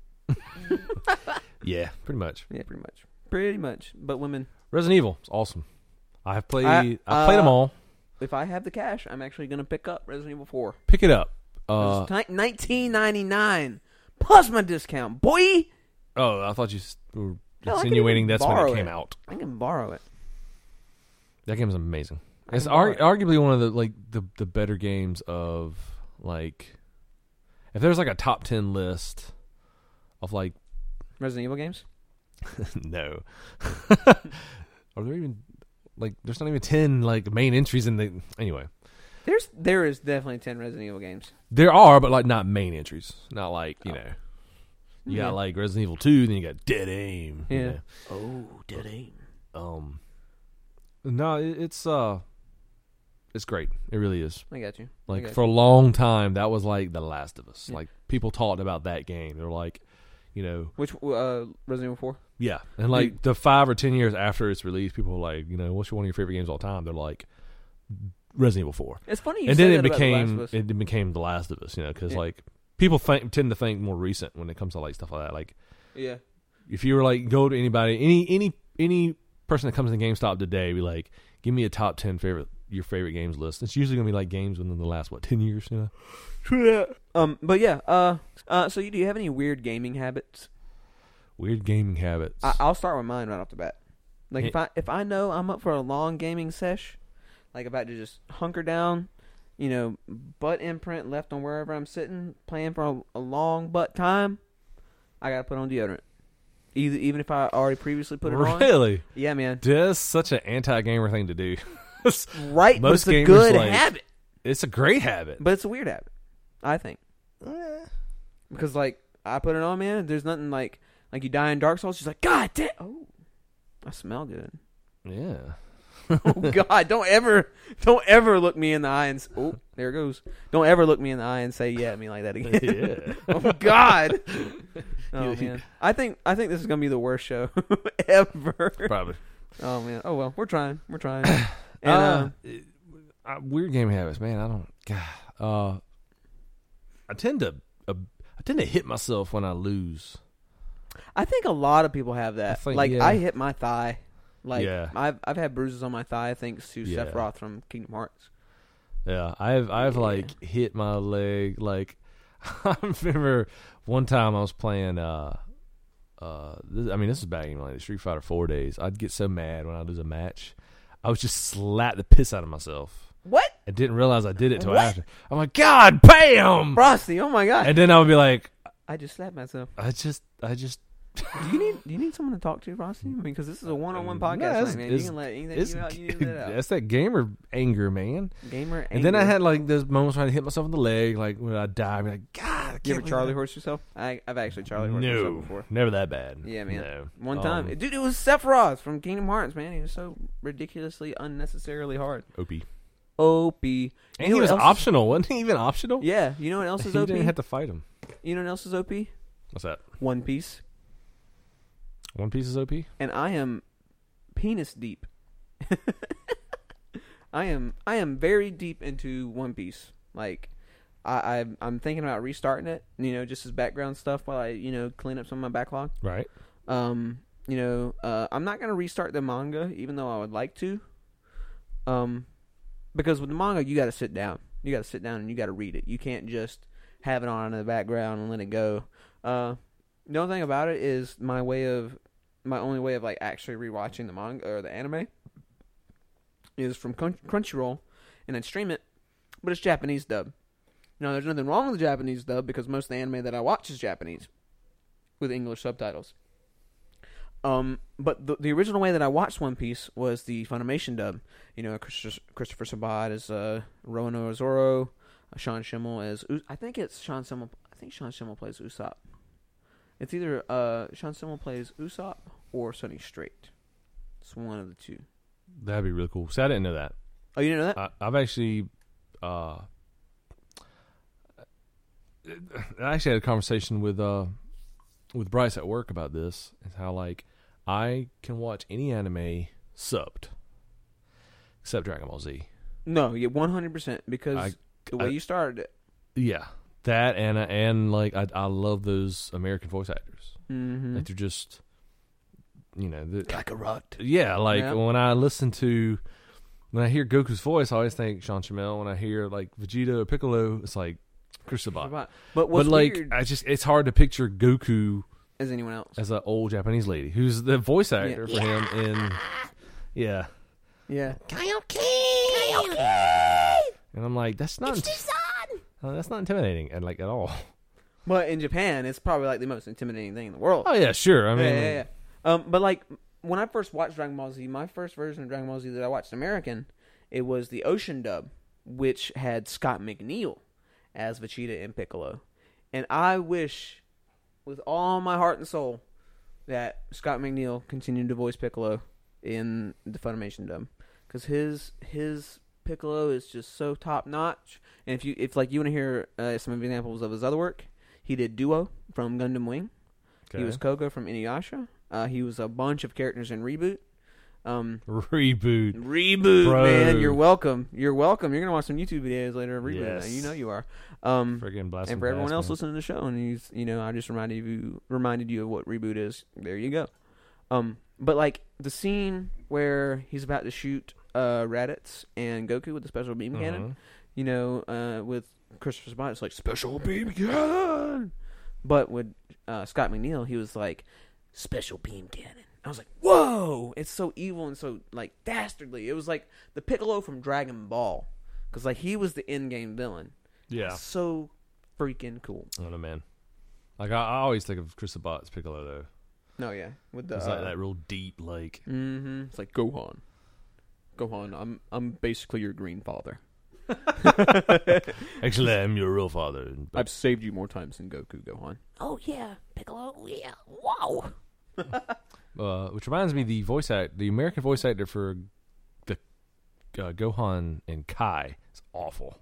Yeah, pretty much. Yeah, pretty much, pretty much. But women. Resident Evil is awesome. I have played. I- I, played them uh, all. If I have the cash, I'm actually gonna pick up Resident Evil four. Pick it up. Uh, It's nineteen ninety-nine plus my discount, boy. oh, I thought you s- were Hell, I can insinuating even that's when borrow it came it. out. I can borrow it. That game is amazing. I It's can borrow ar- it. arguably one of the like the the better games of like. If there's like a top ten list of like Resident Evil games. no, are there even like there's not even ten like main entries in the anyway. There's there is definitely ten Resident Evil games. There are, but like not main entries. Not like you Oh. know, you Yeah. got like Resident Evil Two, then you got Dead Aim. you Yeah. know. Oh, dead aim. Um, no, it, it's uh, it's great. It really is. I got you. I Like got for you. a long time, that was like The Last of Us. Yeah. Like people talked about that game. They were like, you know, Which uh, Resident Evil four? yeah, and like Dude. the five or ten years after its release, people were like, you know, what's one of your favorite games of all time? They're like Resident Evil Four. It's funny you And say then that it about The Last became of Us. it became The Last of Us. You know, because Yeah. like people think, tend to think more recent when it comes to like stuff like that. Like Yeah. if you were like go to anybody, any any any person that comes in GameStop today, be like, give me a top ten favorite your favorite games list. It's usually gonna be like games within the last what ten years. You know, Um, but yeah. Uh, uh. So you do you have any weird gaming habits? weird gaming habits. I, I'll start with mine right off the bat. Like Yeah. if I if I know I'm up for a long gaming sesh, like about to just hunker down, you know, butt imprint left on wherever I'm sitting, playing for a, a long butt time, I gotta put on deodorant. Either even if I already previously put it on. really, Yeah, man. that's such an anti-gamer thing to do. Right, but Most it's a gamers, good like- habit. It's a great habit. But it's a weird habit, I think. Because like I put it on, man. There's nothing like like you die in Dark Souls. She's like, God damn. Oh, I smell good. Yeah. Oh God! Don't ever, don't ever look me in the eye and s- oh, there it goes. Don't ever look me in the eye and say yeah at me like that again. Yeah. Oh God! Oh You- man, I think I think this is gonna be the worst show ever. Probably. Oh man. Oh well, we're trying. We're trying. And, uh, uh, it- uh, weird gaming habits, man. I don't. God. Uh, I tend to. Uh, I tend to hit myself when I lose. I think a lot of people have that. I think- like yeah. I hit my thigh. Like Yeah. I've I've had bruises on my thigh thanks to Yeah. Sephiroth from Kingdom Hearts. Yeah, I've I've Yeah. like hit my leg. Like I remember one time I was playing. Uh, uh, this, I mean, this is back in like the Street Fighter Four days. I'd get so mad when I lose a match. I would just slap the piss out of myself. What? I didn't realize I did it till What? after. I'm like, God, bam! Frosty, oh my God. And then I would be like, I just slapped myself. I just, I just. Do you need do you need someone to talk to, Frosty? I mean, because this is a one-on-one No, podcast, it's- tonight, man. You it's- can let anything It's, you out. You need to let it out. that's that gamer anger, man. Gamer. And then I anger. had like those moments where I hit myself in the leg, like when I die, I'd be like, God, I can't You ever believe Charlie that." horse yourself? I I've actually Charlie horse myself No, before. never that bad. Yeah, man. No. One time, Um, dude, it was Sephiroth from Kingdom Hearts, man. He was so ridiculously, unnecessarily hard. O P. O P. And You know he was what else is- optional, wasn't he? Even optional. Yeah, you know what else is you O P? didn't have to fight him. You know what else is O P? What's that? One Piece. One Piece is O P. And I am penis deep. I am I am very deep into One Piece. Like I I'm, I'm thinking about restarting it. You know, just as background stuff while I you know clean up some of my backlog. Right. Um, you know, uh, I'm not gonna restart the manga, even though I would like to. Um, because with the manga, you got to sit down. You got to sit down and you got to read it. You can't just have it on in the background and let it go. Uh, the only thing about it is my way of, my only way of like actually rewatching the manga or the anime is from Crunch- Crunchyroll, and I stream it, but it's Japanese dub. Now, there's nothing wrong with the Japanese dub because most of the anime that I watch is Japanese with English subtitles. Um, but the, the original way that I watched One Piece was the Funimation dub. You know, Christopher, Christopher Sabat as uh, Roanoke Zoro, uh, Sean Schimmel as Us- I think it's Sean Schimmel. I think Sean Schimmel plays Usopp. It's either uh, Sean Schimmel plays Usopp or Sonny Strait. It's one of the two. That'd be really cool. See, I didn't know that. Oh, you didn't know that? I, I've actually, uh, I actually had a conversation with uh, with Bryce at work about this. Is how like I can watch any anime subbed, except Dragon Ball Z. No, yeah, one hundred percent because I- the way I- you started it. Yeah, that and and like I I love those American voice actors. Mm-hmm. Like they're just, you know, the, Kakarot. yeah. Like Yeah. when I listen to, when I hear Goku's voice, I always think Sean Chamel. When I hear like Vegeta or Piccolo, it's like Chris Sabat. But But what's like, weird I just it's hard to picture Goku as anyone else. as an old Japanese lady who's the voice actor for him in, yeah. Yeah. And I'm like, that's not, uh, that's not intimidating, and like at all. But in Japan, it's probably like the most intimidating thing in the world. Oh yeah, sure. I mean, yeah, yeah, yeah. Um, but like when I first watched Dragon Ball Z, my first version of Dragon Ball Z that I watched American, it was the Ocean dub, which had Scott McNeil as Vegeta and Piccolo, and I wish, with all my heart and soul, that Scott McNeil continued to voice Piccolo in the Funimation dub, because his his Piccolo is just so top notch. And if you if like you want to hear uh, some examples of his other work, he did Duo from Gundam Wing. okay. He was Koko from Inuyasha. Uh, he was a bunch of characters in Reboot. Um, reboot. Reboot, Bro. man. You're welcome. You're welcome. You're gonna watch some YouTube videos later of Reboot. Yes. You know you are. Um, Friggin' blast and for everyone else listening to the show, and he's, you know, I just reminded you reminded you of what Reboot is. There you go. Um, but like the scene where he's about to shoot uh Raditz and Goku with the special beam cannon, you know, uh, with Christopher Sabat, it's like special beam cannon. But with uh, Scott McNeil, he was like special beam cannon. I was like, whoa! It's so evil and so like dastardly. It was like the Piccolo from Dragon Ball, because like he was the end game villain. Yeah. So freaking cool. I don't know, man. Like I, I always think of Chris Sabat as Piccolo though. No, yeah, with the It's like that real deep, like. Mm-hmm. It's like Gohan. Gohan, I'm I'm basically your green father. Actually, I'm your real father. I've saved you more times than Goku, Gohan. Oh yeah, Piccolo. Yeah. Wow. Uh, which reminds me, the voice act, the American voice actor for the uh, Gohan and Kai is awful.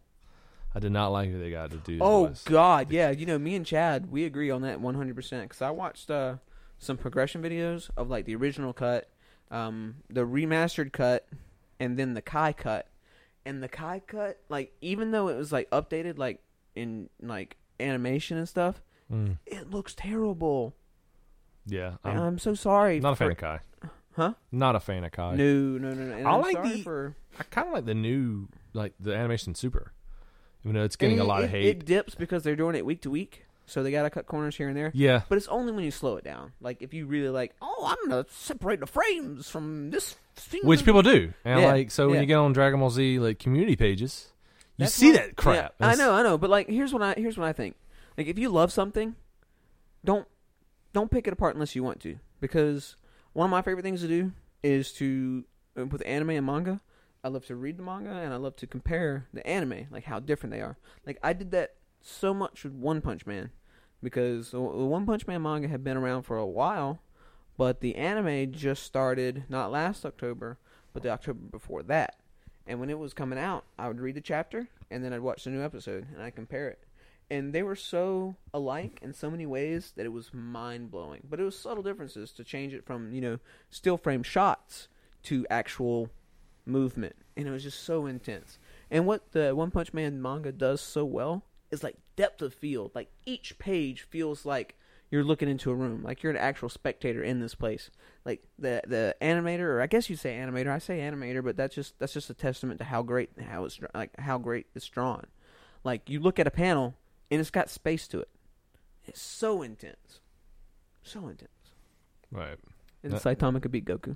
I did not like who they got to do. the Oh voice. God, yeah. You know, me and Chad, we agree on that one hundred percent. Because I watched uh, some progression videos of like the original cut, um, the remastered cut, and then the Kai cut. And the Kai cut, like even though it was like updated, like in like animation and stuff, Mm. it looks terrible. Yeah, And I'm I'm so sorry. not a fan for- of Kai. Huh? Not a fan of Kai. No, no, no, no. And I I'm like sorry the- for I kind of like the new, like the animation Super. Even though it's getting and a lot it, of hate. It dips because they're doing it week to week, so they gotta cut corners here and there. yeah, But it's only when you slow it down. Like if you really like, oh, I'm gonna separate the frames from this scene. which people do, and Yeah, like so when yeah. you get on Dragon Ball Z like community pages, you That's see why- that crap. Yeah, I It's- know, I know. But like, here's what I here's what I think. Like if you love something, don't don't pick it apart unless you want to. Because one of my favorite things to do is to uh, with anime and manga. I love to read the manga and I love to compare the anime, like how different they are. Like I did that so much with One Punch Man, because the One Punch Man manga had been around for a while, but the anime just started not last October, but the October before that. And when it was coming out, I would read the chapter and then I'd watch the new episode and I'd compare it. And they were so alike in so many ways that it was mind blowing. But it was subtle differences to change it from, you know, still frame shots to actual movement. And it was just so intense. And what the One Punch Man manga does so well is like depth of field. Like each page feels like you're looking into a room, like you're an actual spectator in this place. Like the the animator, or I guess you say animator. I say animator, but that's just that's just a testament to how great how it's like how great it's drawn. Like you look at a panel and it's got space to it. It's so intense, so intense. right. And Uh, Saitama could beat Goku.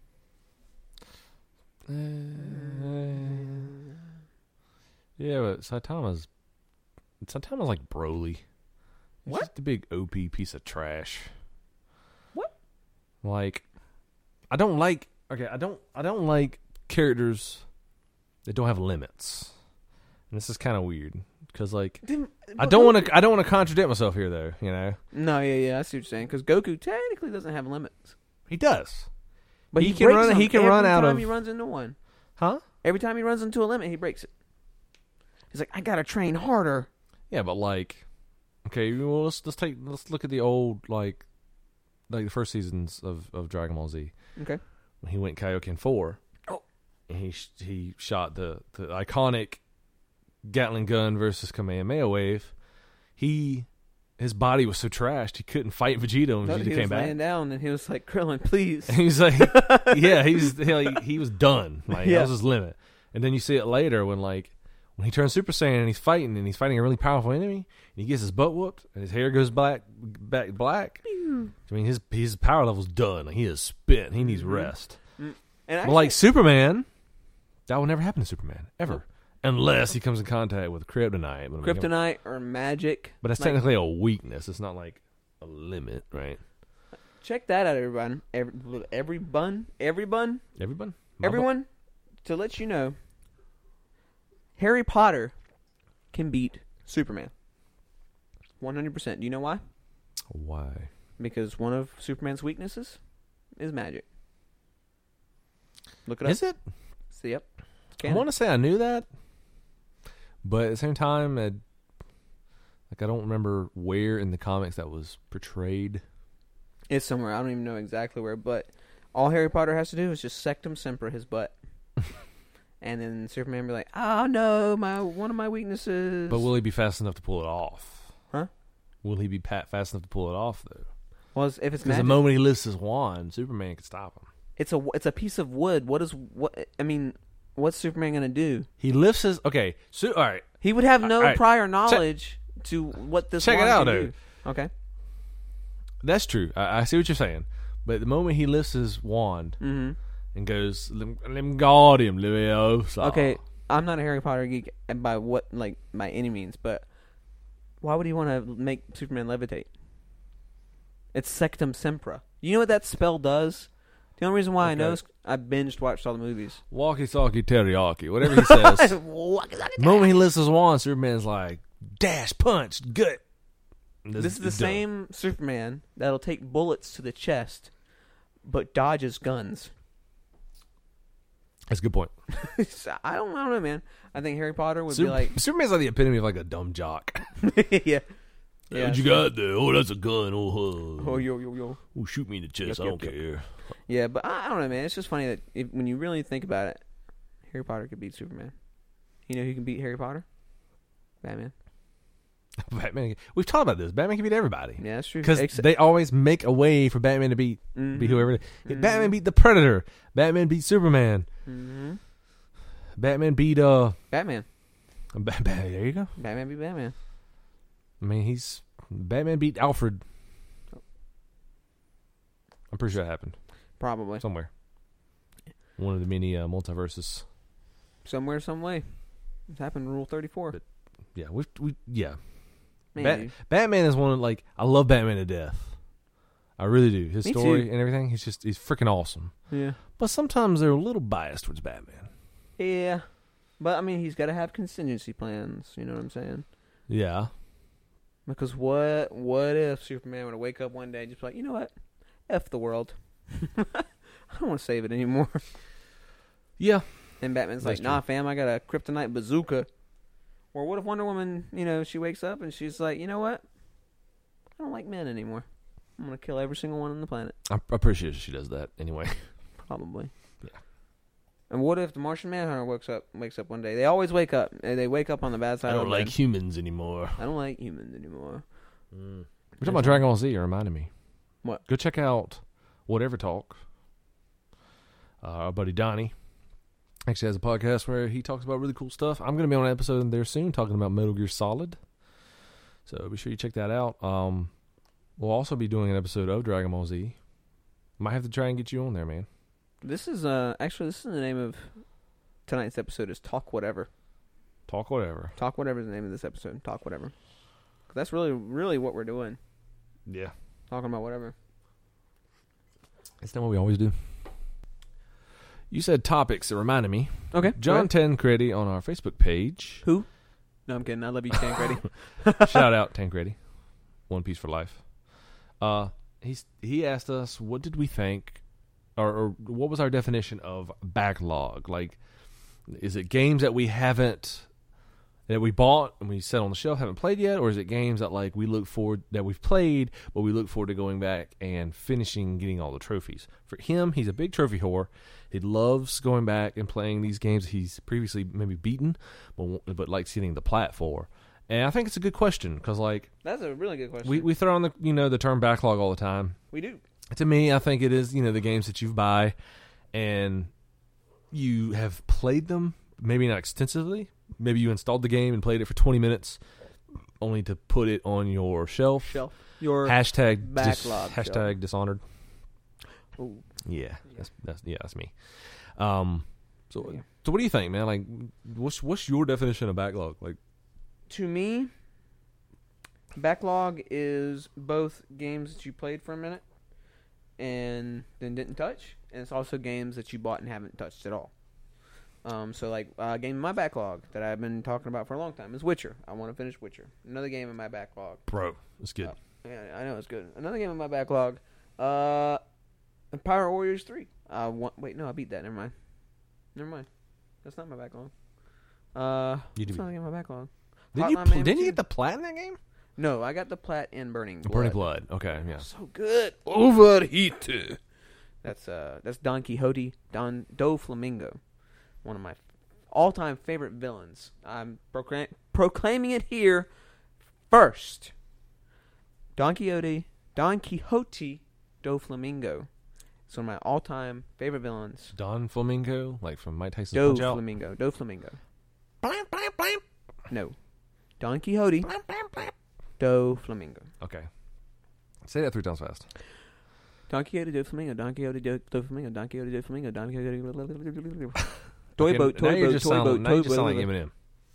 Yeah, but Saitama's Saitama's like Broly. He's What? just a big O P piece of trash. What? Like, I don't like. Okay, I don't. I don't like characters that don't have limits. And this is kind of weird because, like, Didn't- I but don't Goku- want to. I don't want to contradict myself here, though. You know, No, yeah, yeah, I see what you're saying. Because Goku technically doesn't have limits, he does. but He he, can breaks run- them he can every run out time of- he runs into one. Huh? Every time he runs into a limit, he breaks it. He's like, I gotta train harder. Yeah, but like, okay, well, let's let's take let's look at the old like, like the first seasons of of Dragon Ball Z. Okay. When he went Kaioken four. Oh. and he sh- he shot the, the iconic Gatling gun versus Kamehameha wave. He his body was so trashed he couldn't fight Vegeta when No, Vegeta he came was back. laying down, and he was like, "Krillin, please." And he's like, yeah, he's he, he was done. Like Yeah. that was his limit. And then you see it later when like when he turns Super Saiyan and he's fighting and he's fighting a really powerful enemy and he gets his butt whooped and his hair goes black back black. I mean his his power level's done. Like he is spent. He needs rest. And But actually, like Superman, that will never happen to Superman ever, unless he comes in contact with kryptonite. But, I mean, kryptonite or magic. but that's like, technically a weakness. It's not like a limit, right? check that out, everyone. Every, every bun, every bun, Everyone, My everyone. To let you know, Harry Potter can beat Superman. One hundred percent. Do you know why? bu- Why? Because one of Superman's weaknesses is magic. Look it up. Is it? See, yep. I want to say I knew that, but at the same time, it, like I don't remember where in the comics that was portrayed. It's somewhere. I don't even know exactly where, but all Harry Potter has to do is just Sectum Sempra his butt. And then Superman be like, "Oh no, my one of my weaknesses." But will he be fast enough to pull it off? Huh? Will he be pat fast enough to pull it off though? Well, if it's Because the magic, moment he lifts his wand, Superman can stop him. it's a it's a piece of wood. What is what? I mean, what's Superman gonna do? He lifts his okay. So all right, He would have no All right. prior knowledge to what this. Check it wand out, can dude. do. Okay. that's true. I, I see what you're saying. But the moment he lifts his wand Mm-hmm. and goes, "Lem Wingardium Leviosa." Okay, I'm not a Harry Potter geek by what like by any means, but why would he want to make Superman levitate? It's Sectum Sempra. You know what that spell does? The only reason why I know Okay. is I binged watched all the movies. Walkie-talkie teriyaki, whatever he says. The Walkie-talkie. moment he lifts his wand, Superman's like, dash, punch, gut. This is the it's done. same Superman that'll take bullets to the chest, but dodges guns. That's a good point. So, I don't, I don't know, man. I think Harry Potter would Super- be like, Superman's like the epitome of like a dumb jock. yeah, Yeah, what you got there? Oh, that's a gun. Oh, oh. oh yo yo yo. Oh, shoot me in the chest. Yep, I don't yep, yep. care. Yeah, but I, I don't know, man. It's just funny that if, when you really think about it, Harry Potter could beat Superman. You know who can beat Harry Potter? Batman. Batman. We've talked about this. Batman can beat everybody Yeah, that's true. because Except- they always make a way for Batman to beat Mhm. beat whoever. Mhm. Batman beat the Predator. Batman beat Superman. Mhm. Batman beat uh. Batman. Ba- Ba- there you go. Batman beat Batman. I mean, he's Batman beat Alfred. I'm pretty sure that happened Probably. somewhere. One of the many uh, multiverses. Somewhere, some way. It's happened in Rule thirty-four. But- Yeah, we we yeah. Man, Bat- dude. Batman is one of like I love Batman to death. I really do. His Me story too. and everything. He's just he's freaking awesome. Yeah. But sometimes they're a little biased towards Batman. Yeah. But, I mean, he's got to have contingency plans. You know what I'm saying? Yeah. Because what what if Superman were to wake up one day and just be like, you know what? F the world. I don't want to save it anymore. Yeah. And Batman's That's like, nah, fam, I got a kryptonite bazooka. Or what if Wonder Woman, you know, she wakes up and she's like, you know what? I don't like men anymore. I'm going to kill every single one on the planet. I'm, I'm pretty sure she does that anyway. Probably. Yeah. And what if the Martian Manhunter wakes up wakes up one day? They always wake up. and They wake up on the bad side I of don't the like bed. humans anymore. I don't like humans anymore. Mm. We're talking about Dragon Ball Z. It reminded me. What? Go check out Whatever Talk. Uh, our buddy Donnie actually has a podcast where he talks about really cool stuff. I'm going to be on an episode there soon talking about Metal Gear Solid. So be sure you check that out. Um, we'll also be doing an episode of Dragon Ball Z. Might have to try and get you on there, man. This is uh actually this is the name of tonight's episode is Talk Whatever. Talk whatever. Talk Whatever is the name of this episode. Talk Whatever. 'Cause that's really really what we're doing. Yeah. Talking about whatever. Isn't that what we always do? You said topics. It reminded me. Okay. John Tancredi on our Facebook page. Who? No, I'm kidding. I love you, Tancredi. Shout out Tancredi. One Piece for life. Uh, he's he asked us what did we think, or, or what was our definition of backlog? Like, is it games that we haven't that we bought and we set on the shelf, haven't played yet, or is it games that like we look forward that we've played, but we look forward to going back and finishing and getting all the trophies? For him, he's a big trophy whore. He loves going back and playing these games he's previously maybe beaten, but but likes getting the plat for. And I think it's a good question because like That's a really good question. we we throw on the you know the term backlog all the time. we do. To me, I think it is you know the games that you buy and you have played them, maybe not extensively. Maybe you installed the game and played it for twenty minutes, only to put it on your shelf. Shelf. Your Hashtag dis- backlog hashtag shelf. Dishonored. Ooh. Yeah, that's that's yeah, that's me. Um, so Yeah. so what do you think, man? Like, what's what's your definition of backlog? Like, To me, backlog is both games that you played for a minute and then didn't touch, and it's also games that you bought and haven't touched at all. Um, so, like, a game in my backlog that I've been talking about for a long time is Witcher. I want to finish Witcher. Another game in my backlog. bro, it's good. Uh, yeah, I know it's good. Another game in my backlog. Uh, Empire Warriors three. Uh, one, wait, no, I beat that. Never mind. Never mind. That's not my backlog. Uh, You it's did- not in my backlog. Didn't you Hotline pl- Miami didn't you two. get the plat in that game? No, I got the plat in Burning Blood. Burning Blood. Okay, yeah. So good. Overheated. That's uh, that's Don Quixote, Don Do Flamingo, one of my all-time favorite villains. I'm proclaim- proclaiming it here first. Don Quixote, Don Quixote Do Flamingo. It's one of my all-time favorite villains. Don Flamingo, like from Mike Tyson's Do Punch Out. Flamingo. Do Flamingo. Blam, blam, blam. No. Don Quixote. Blam, blam, blam. Do Flamingo. Okay, say that three times fast. Don Quixote do Flamingo, Don Quixote do, do Flamingo, Don Quixote do Flamingo, Don Quixote do Toy Okay, boat, now toy you boat, just toy sound, boat, now you toy just sound like boat. Eminem.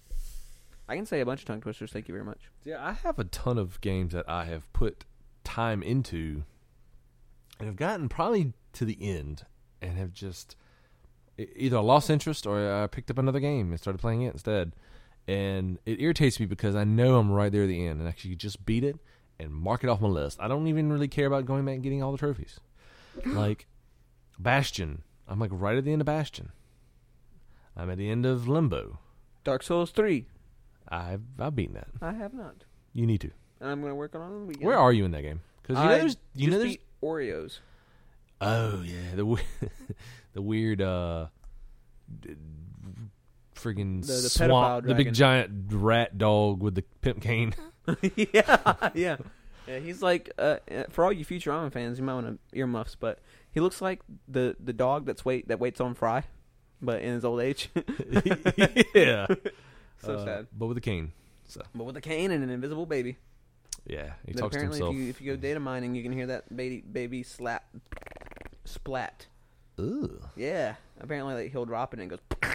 I can say a bunch of tongue twisters, thank you very much. Yeah, I have a ton of games that I have put time into and have gotten probably to the end and have just e- either I lost interest or I picked up another game and started playing it instead. And it irritates me because I know I'm right there at the end and I could just beat it and mark it off my list. I don't even really care about going back and getting all the trophies. Like Bastion, I'm like right at the end of Bastion. I'm at the end of Limbo. Dark Souls three. I've I've beaten that. I have not. You need to. And I'm going to work on it on the weekend. Where are you in that game? Because you know I there's you just know there's beat Oreos. oh yeah the we- the weird uh d- friggin' The- the swamp pedophile the big dragon. giant rat dog with the pimp cane. yeah, yeah. Yeah, he's like, uh, uh, for all you Futurama fans, you might want to earmuffs, but he looks like the, the dog that's wait that waits on Fry, but in his old age. yeah, So Uh, sad. but with a cane. So But with a cane and an invisible baby. yeah, he But talks to apparently, himself. if you if you go data mining, you can hear that baby baby slap, splat. Ugh, Yeah. Apparently, like, he'll drop it and it goes.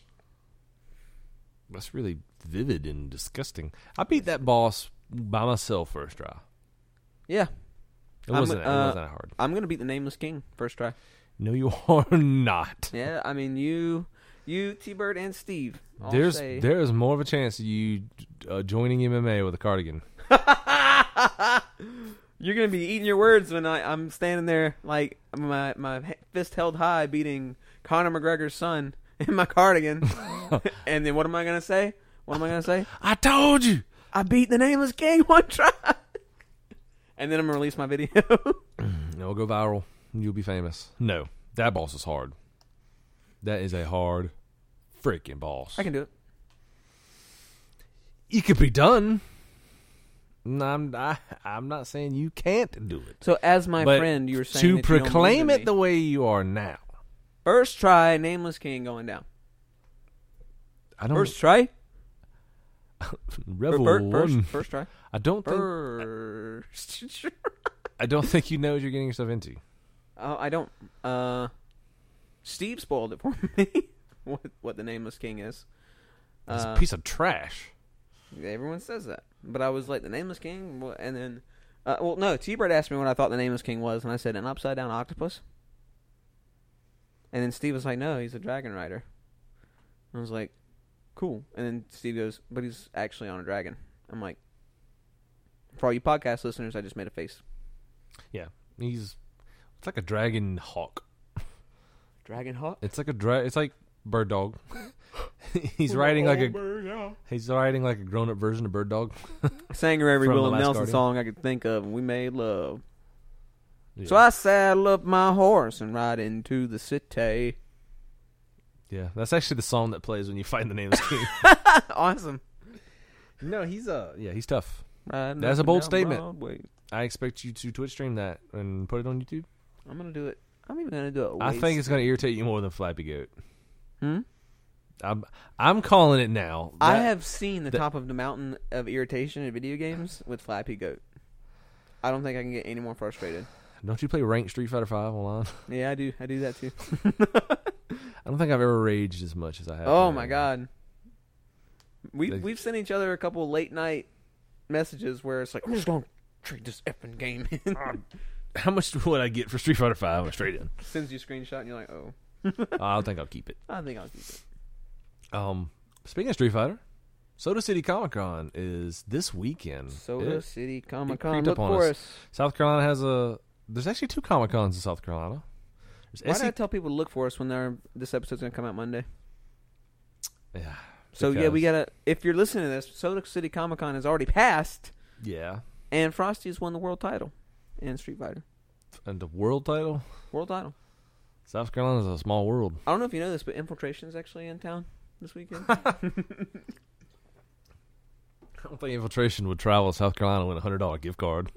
that's really vivid and disgusting. I beat that boss by myself first try. Yeah. It I'm, wasn't. it uh, wasn't that hard. I'm gonna beat the Nameless King first try. No, you are not. Yeah. I mean, you, you, T-Bird, and Steve. all There's say- there is more of a chance of you uh, joining M M A with a cardigan. You're gonna be eating your words when I, I'm standing there like my my h- fist held high, beating Conor McGregor's son in my cardigan, and then what am I gonna say? What am I gonna say? I told you. I beat the Nameless King one try, and then I'm gonna release my video. It'll go viral. You'll be famous. No, that boss is hard. That is a hard freaking boss. I can do it. You could be done. No, I'm I, I'm not saying you can't do it. So, as my But friend, you were saying to that you don't proclaim believe in it the me. way you are now. First try, Nameless King going down. I don't. First try, Revel Fir- first, one. first try, I don't think. first. I don't think you know what you're getting yourself into. Oh, I don't. Uh, Steve spoiled it for me. what what the Nameless King is? It's Uh, a piece of trash. Everyone says that, but I was like the Nameless King, wha- and then, uh, well, no. T-Bird asked me what I thought the Nameless King was, and I said an upside down octopus. And then Steve was like, "No, he's a dragon rider." I was like, "Cool." And then Steve goes, "But he's actually on a dragon." I'm like, for all you podcast listeners, I just made a face. Yeah, he's. It's like a dragon hawk. Dragon hawk. It's like a dra- It's like bird dog. he's writing like a he's writing like a grown up version of Bird Dog. Sang her every From The Willie Last Nelson Guardian. song I could think of, and we made love. Yeah. So I saddle up my horse and ride into the city. yeah, that's actually the song that plays when you find the nameless king. Awesome. No, he's uh yeah, he's tough. Riding That's up a bold and down statement. Broadway. I expect you to Twitch stream that and put it on YouTube. I'm gonna do it. I'm even gonna do it. I way think it's soon. going to irritate you more than Flappy Goat. Hmm? I'm I'm calling it now. I That- have seen the that- top of the mountain of irritation in video games with Flappy Goat. I don't think I can get any more frustrated. Don't you play ranked Street Fighter Five online? Yeah, I do. I do that too. I don't think I've ever raged as much as I have. Oh playing. my god. We They- we've sent each other a couple late night messages where it's like, I'm just gonna trade this effing game in. How much would I get for Street Fighter Five? Straight in. Sends you a screenshot and you're like, oh, I don't think I'll keep it. I think I'll keep it. Um, speaking of Street Fighter, Soda City Comic Con is this weekend. Soda It- City Comic it Con. creeped Look up on for us. us. South Carolina has a. There's actually two Comic Cons in South Carolina. There's Why S did I E tell people to look for us when they're, this episode's gonna come out Monday? yeah. So yeah, we because- gotta. If you're listening to this, Soda City Comic Con has already passed, Yeah, and Frosty's won the world title in Street Fighter. and the world title. World title. South Carolina's a small world. I don't know if you know this, but Infiltration's actually in town this weekend. I don't think Infiltration would travel to South Carolina with a hundred dollar gift card.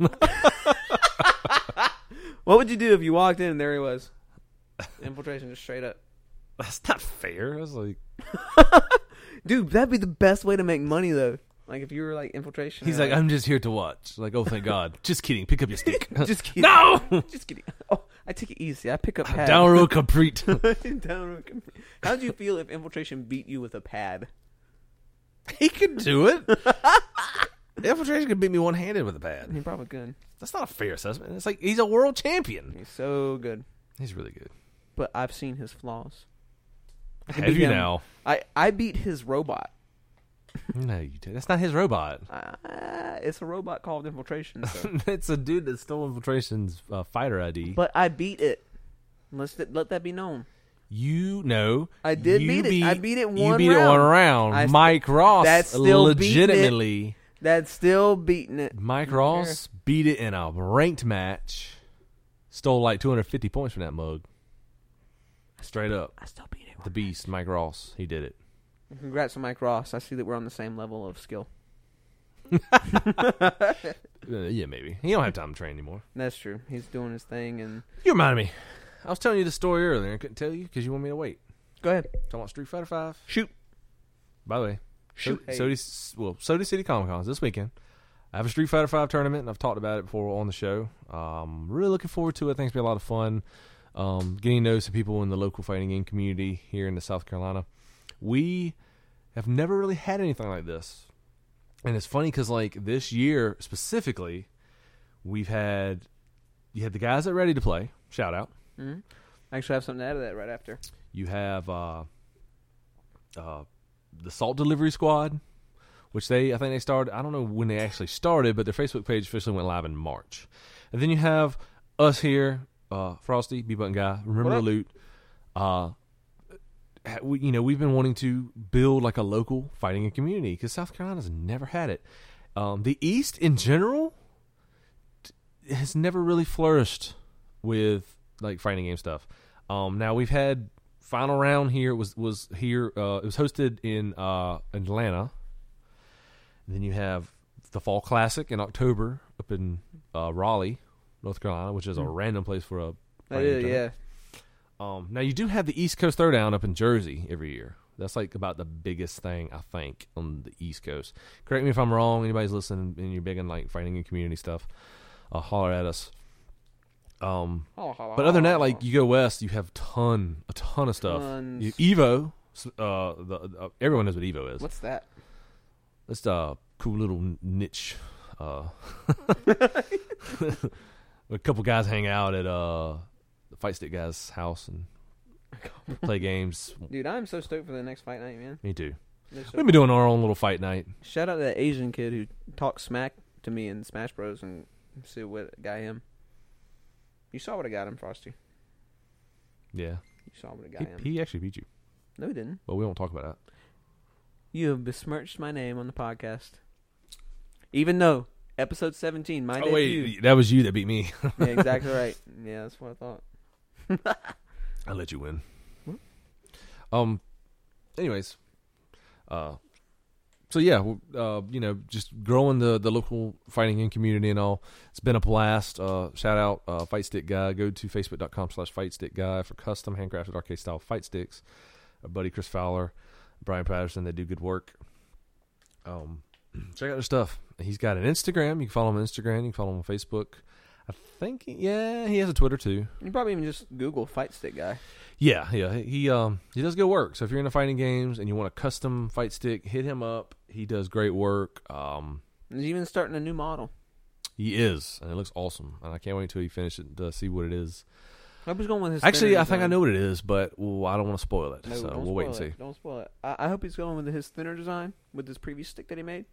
What would you do if you walked in and there he was? Infiltration, just straight up. That's not fair. That's like Dude, that'd be the best way to make money, though. Like, if you were, like, Infiltration. he's or, like, I'm just here to watch. Like, oh, thank God. Just kidding. Pick up your stick. just kidding. No, Just kidding. Oh, I take it easy. I pick up pad. down road complete. Down road complete. How'd you feel if Infiltration beat you with a pad? He could do it. Infiltration could beat me one handed with a pad. He probably could. That's not a fair assessment. It's like he's a world champion. He's so good. He's really good. But I've seen his flaws. I can Have beat you him. now? I, I beat his robot. No, you did. That's not his robot. Uh, it's a robot called Infiltration. So. It's a dude that stole Infiltration's uh, fighter I D. But I beat it. Let's th- let that be known. You know, I did you beat it. I beat it You one beat it round. one round. I st- Mike Ross That's still beating it. legitimately. That's still beating it. Mike I don't Ross beat it in a ranked match. Stole like two hundred fifty points from that mug. Straight up, I still beat it. the beast, Mike Ross. He did it. Congrats to Mike Ross. I see that we're on the same level of skill. Uh, yeah, maybe. He don't have time to train anymore. That's true. He's doing his thing. And You reminded me. I was telling you the story earlier. I couldn't tell you because you want me to wait. go ahead. Talking about Street Fighter Five. Shoot. By the way, Shoot. So, Soda, well, Soda City Comic Con this weekend. I have a Street Fighter Five tournament, and I've talked about it before on the show. Um, really looking forward to it. I think it's gonna be a lot of fun. Um, getting to know some people in the local fighting game community here in the South Carolina. We have never really had anything like this, and it's funny because like this year specifically, we've had you had the guys that are ready to play. Shout out. Mm-hmm. I actually have something to add to that right after. You have uh, uh, the Salt Delivery Squad, which they I think they started. I don't know when they actually started, but their Facebook page officially went live in March. And then you have us here, uh, Frosty, B Button Guy, Remember What the up? Loot. Uh, ha- we, you know, we've been wanting to build like a local fighting community because South Carolina's never had it. Um, the East in general t- has never really flourished with like fighting game stuff. Um, now we've had final round here was was here. Uh, it was hosted in uh, Atlanta. And then you have the Fall Classic in October up in uh, Raleigh, North Carolina, which is a Hmm. random place for a. That fighting is, tournament. yeah. Um, now you do have the East Coast Throwdown up in Jersey every year. That's like about the biggest thing I think on the East Coast. Correct me if I'm wrong. Anybody's listening and you're big in like fighting and community stuff, uh, holler at us. Um, but other than that, like you go west, you have ton a ton of stuff. Tons. You, Evo, uh, the uh, everyone knows what Evo is. What's that? It's a cool little niche. Uh, a couple guys hang out at uh, the Fight Stick guy's house and play games. Dude, I'm so stoked for the next fight night, man. Me too. They're so We've been doing our own little fight night. Shout out to that Asian kid who talked smack to me in Smash Bros. And see what got him. You saw what I got him, Frosty. Yeah, You saw what I got he, him. he actually beat you, No, he didn't. but we won't talk about that. You have besmirched my name on the podcast. Even though episode seventeen, my Oh debut. wait, that was you that beat me. Yeah, exactly right. Yeah, that's what I thought. I'll let you win. Hmm? Um. Anyways, uh, so yeah, w- uh, you know, just growing the the local fighting game community and all. It's been a blast. Uh, shout out, uh, Fight Stick Guy. Go to facebook dot com slash Fight Stick Guy for custom handcrafted arcade style fight sticks. Our buddy Chris Fowler, Brian Patterson, they do good work. Um, check out their stuff. He's got an Instagram. You can follow him on Instagram. You can follow him on Facebook. I think, yeah, he has a Twitter too. You probably even just Google Fight Stick Guy. Yeah, yeah. He um he does good work. So if you're into fighting games and you want a custom fight stick, hit him up. He does great work. Um, He's even starting a new model. he is, and it looks awesome. And I can't wait until he finishes it to see what it is. I was going with his. Actually, thinner I think I design. know what it is, but well, I don't want to spoil it. No, so don't we'll wait and spoil see. it. Don't spoil it. I, I hope he's going with his thinner design with his previous stick that he made.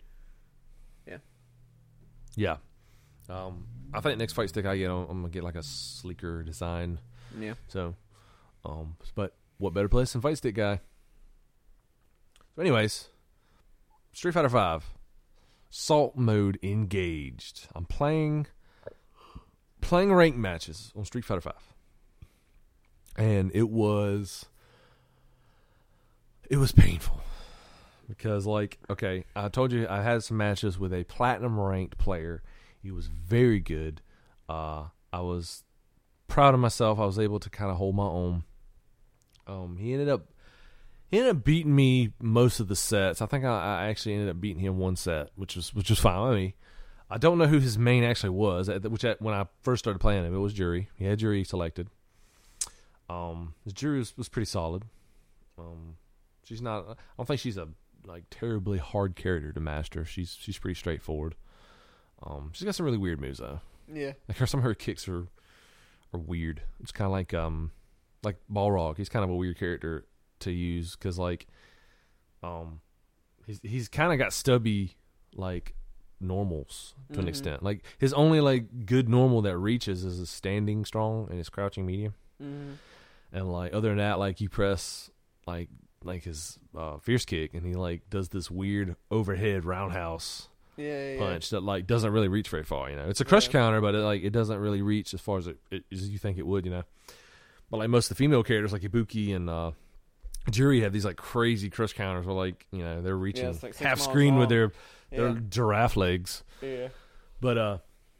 Yeah. Um, I think next fight stick I get, I'm gonna get like a sleeker design. Yeah. So, um, but what better place than Fight Stick Guy? So, anyways, Street Fighter Five, Salt mode engaged. I'm playing, playing ranked matches on Street Fighter Five, and it was, it was painful because, like, okay, I told you I had some matches with a platinum ranked player. He was very good. Uh, I was proud of myself. I was able to kind of hold my own. Um, he ended up he ended up beating me most of the sets. I think I, I actually ended up beating him one set, which was which was fine with me. I don't know who his main actually was. Which at, when I first started playing him, it was Jury. He had Jury selected. Um, his Jury was, was pretty solid. Um, she's not. I don't think she's a like terribly hard character to master. She's she's pretty straightforward. Um, she's got some really weird moves though. Yeah. Like her, some of her kicks are are weird. It's kind of like um like Balrog. He's kind of a weird character to use because like um he's he's kind of got stubby like normals to Mhm. an extent. Like his only like good normal that reaches is his standing strong and his crouching medium. Mm-hmm. And like other than that, like you press like like his uh, fierce kick and he like does this weird overhead roundhouse Yeah, yeah, yeah. punch that like doesn't really reach very far. You know, it's a crush Yeah. counter, but it, like it doesn't really reach as far as it, it as you think it would. You know, but like most of the female characters, like Ibuki and uh, Jury, have these like crazy crush counters where like you know they're reaching it's like six half miles screen with long. their their Yeah. giraffe legs. Yeah. But uh,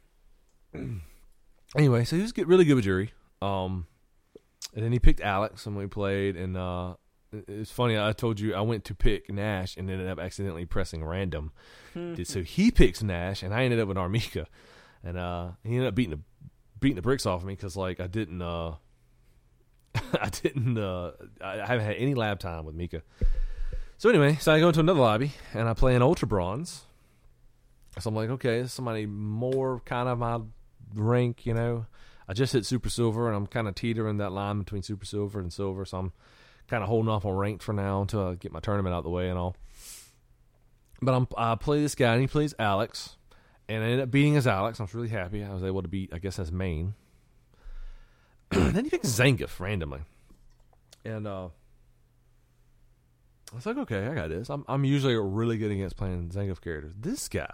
anyway, so he was get really good with Jury. Um, and then he picked Alex, and we played. And uh, it- it's funny. I told you I went to pick Nash, and ended up accidentally pressing random. So he picks Nash, and I ended up with Armika, and uh, he ended up beating the beating the bricks off of me because like I didn't uh, I didn't uh, I haven't had any lab time with Mika. So anyway, so I go into another lobby and I play an Ultra Bronze. So I'm like, okay, this is somebody more kind of my rank, you know. I just hit Super Silver and I'm kind of teetering that line between Super Silver and Silver, so I'm kind of holding off on ranked for now until I get my tournament out of the way and all. But I'm, I play this guy, and he plays Alex, and I ended up beating his Alex. I was really happy. I was able to beat, I guess, his main. Then he picks Zangief randomly. And uh, I was like, okay, I got this. I'm, I'm usually really good against playing Zangief characters. This guy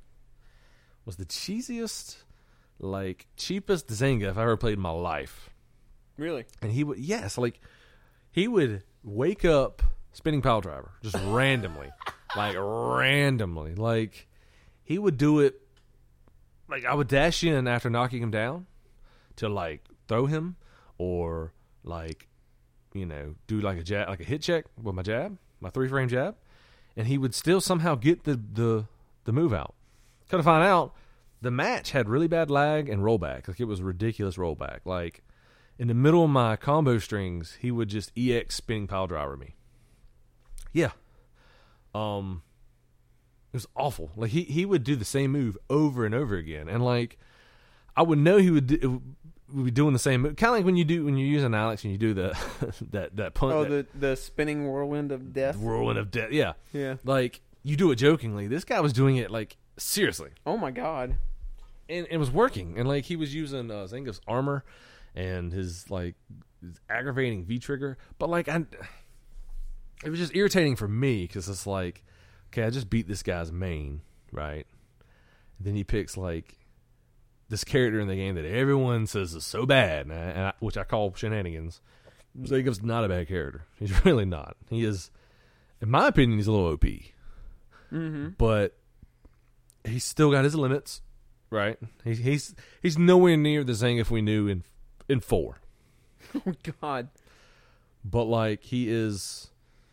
was the cheesiest, like, cheapest Zangief I've ever played in my life. Really? And he would, yes, like, he would wake up spinning pile driver, just randomly. Like, randomly. Like, he would do it, like, I would dash in after knocking him down to, like, throw him or, like, you know, do, like, a jab, like a hit check with my jab, my three-frame jab, and he would still somehow get the, the, the move out. Come to find out, the match had really bad lag and rollback. Like, it was ridiculous rollback. Like, in the middle of my combo strings, he would just E X spinning pile driver me. Yeah. Um, it was awful. Like he, he would do the same move over and over again, and like I would know he would do, would be doing the same move. Kind of like when you do when you're using Alex and you do the that that punch, Oh, that the the spinning whirlwind of death. whirlwind of death. Yeah, Yeah. like you do it jokingly. This guy was doing it like seriously, Oh my god. and it was working. And like he was using uh, Zangief's armor and his like his aggravating V trigger, but like I. it was just irritating for me because it's like, okay, I just beat this guy's main, right? And then he picks like this character in the game that everyone says is so bad, and I, and I, which I call shenanigans. Zangif's not a bad character. He's really not. He is, in my opinion, he's a little O P. Mm-hmm. But he's still got his limits, right? He's he's he's nowhere near the Zangief we knew in in four. Oh God! But like he is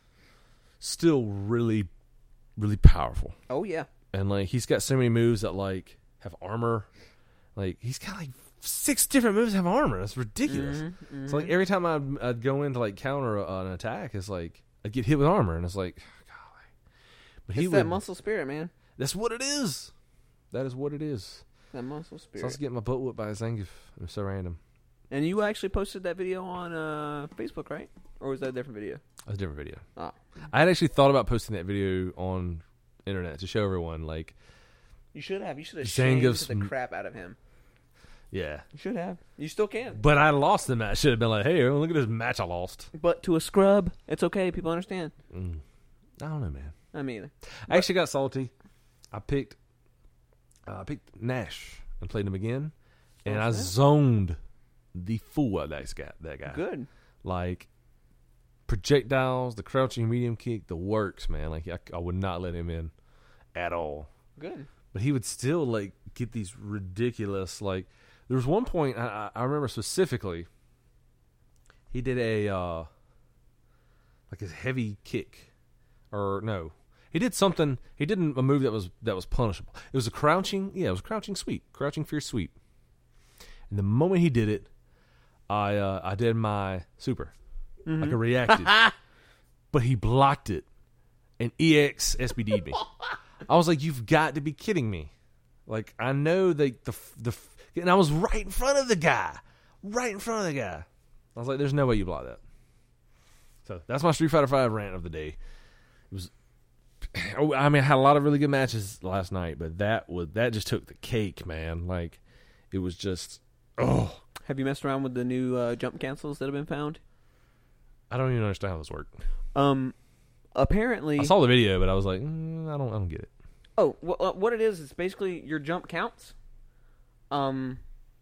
still really, really powerful, Oh yeah. and like he's got so many moves that like have armor. Like he's got like six different moves that have armor. That's ridiculous. Mm-hmm, mm-hmm. So like every time I'd, I'd go in to like counter a, an attack, it's like I'd get hit with armor, and it's like, golly. But it's he that would, muscle spirit, man. That's what it is. That is what it is. That muscle So I spirit. was getting my butt whooped by a Zangief. It was so random. And you actually posted that video on uh, Facebook, right? Or was that a different video? That was a different video. Oh. I had actually thought about posting that video on internet to show everyone, like, You should have. You should have Zangief's shamed the m- crap out of him. yeah. You should have. You still can. But I lost the match. Should have been like, hey, look at this match I lost. But to a scrub, it's okay. People understand. Mm. I don't know, man. I mean, I actually got salty. I picked, uh, I picked Nash and played him again, and Oh, I snap. zoned the fool out of that guy. That guy. good. Like projectiles, the crouching medium kick, the works, man. Like I, I would not let him in at all. Good. But he would still like get these ridiculous. Like there was one point I, I remember specifically. He did a uh, like his heavy kick, or no, he did something. He did a move that was that was punishable. It was a crouching, yeah, it was a crouching sweep, crouching fierce sweep. And the moment he did it, I uh, I did my super, Mm-hmm. like I reacted, but he blocked it, and E X S B D'd me. I was like, "You've got to be kidding me!" Like I know the the the, and I was right in front of the guy, right in front of the guy. I was like, "There's no way you block that." So that's my Street Fighter five rant of the day. It was, I mean, I had a lot of really good matches last night, but that was that just took the cake, man. Like it was just, oh, Have you messed around with the new uh, jump cancels that have been found? I don't even understand how this worked. Um, apparently, I saw the video, but I was like, mm, I don't, I don't get it. oh, wh- uh, what it is is basically your jump counts. Um,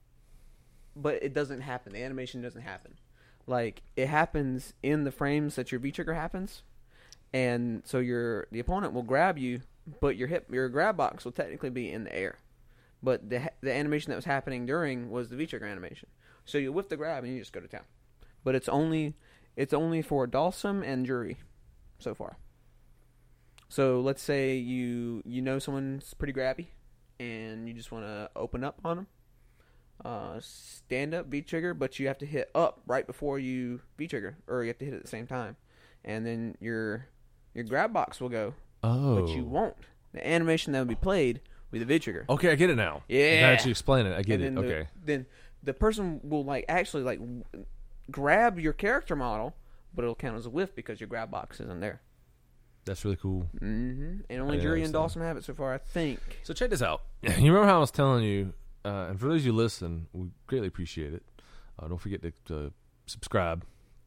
but it doesn't happen. The animation doesn't happen. Like it happens in the frames that your V trigger happens, and so your the opponent will grab you, but your hip your grab box will technically be in the air. But the the animation that was happening during was the V trigger animation. So you whip the grab and you just go to town. But it's only it's only for Dalsum and Jury so far. So let's say you you know someone's pretty grabby, and you just want to open up on them. Uh, stand up V trigger, but you have to hit up right before you V trigger, or you have to hit it at the same time, and then your your grab box will go, Oh, but you won't. The animation that will be played with the V trigger. Okay, I get it now. Yeah. Now that you explain it, I get And it. then the- Okay. Then the person will like actually like w- grab your character model, but it'll count as a whiff because your grab box isn't there. That's really cool. Mm-hmm. And only I Jury and understand. Dawson have it so far, I think. So check this out. You remember how I was telling you, uh, and for those of you who listen, we greatly appreciate it. Uh, don't forget to, to subscribe.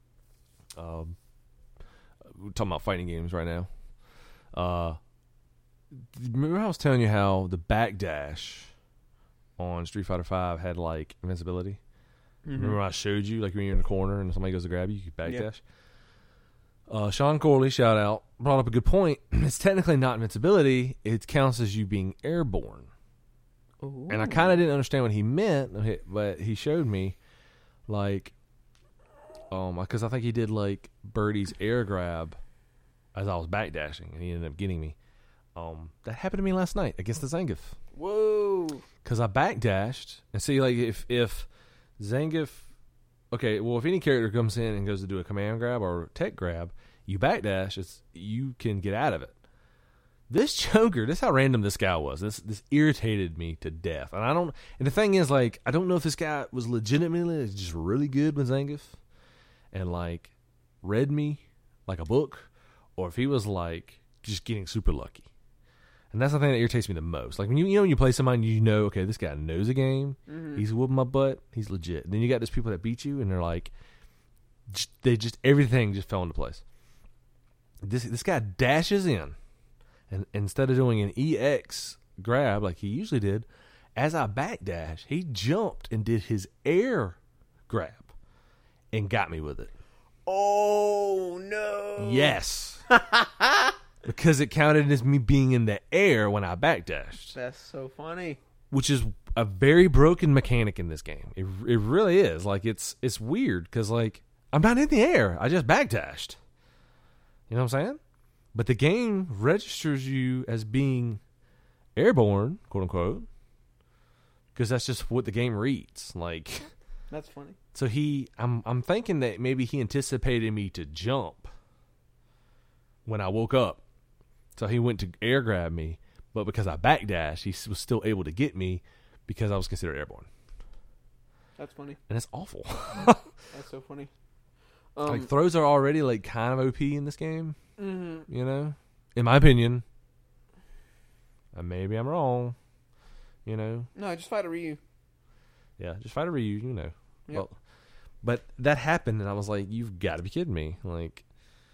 Um, we're talking about fighting games right now. Uh, remember how I was telling you how the backdash on Street Fighter five had like invincibility? Mm-hmm. Remember I showed you, like when you're in the corner and somebody goes to grab you, you can backdash? Yeah. Uh, Sean Corley, shout out, brought up a good point. It's technically not invincibility. It counts as you being airborne. Ooh. And I kind of didn't understand what he meant, but he showed me, like, um, because I think he did, like, Birdie's air grab as I was backdashing, and he ended up getting me. Um, that happened to me last night against the Zangief. Whoa. Because I backdashed, and see, like, if, if Zangief... Okay, well, if any character comes in and goes to do a command grab or tech grab, you backdash, it's, you can get out of it. This Joker, this is how random this guy was. This this irritated me to death. And I don't. And the thing is, like, I don't know if this guy was legitimately just really good with Zangief and, like, read me like a book, or if he was, like, just getting super lucky. And that's the thing that irritates me the most. Like, when you, you know when you play somebody, you know, okay, this guy knows a game. Mm-hmm. He's whooping my butt. He's legit. And then you got those people that beat you, and they're like, just, they just, everything just fell into place. this this guy dashes in, and instead of doing an E X grab like he usually did, as I backdash, he jumped and did his air grab and got me with it. Oh no! Yes, because it counted as me being in the air when I backdashed. That's so funny. Which is a very broken mechanic in this game. It it really is. Like it's it's weird because like I'm not in the air. I just backdashed. You know what I'm saying? But the game registers you as being airborne, quote unquote, because that's just what the game reads. Like, that's funny. So he, I'm, I'm thinking that maybe he anticipated me to jump when I woke up, so he went to air grab me. But because I backdashed, he was still able to get me because I was considered airborne. That's funny. And it's awful. That's so funny. Um, like throws are already like kind of O P in this game. Mm-hmm. You know, in my opinion. And maybe I'm wrong. You know. No, just fight a Ryu. Yeah, just fight a Ryu. You know. Yep. Well, but that happened, and I was like, "You've got to be kidding me!" Like,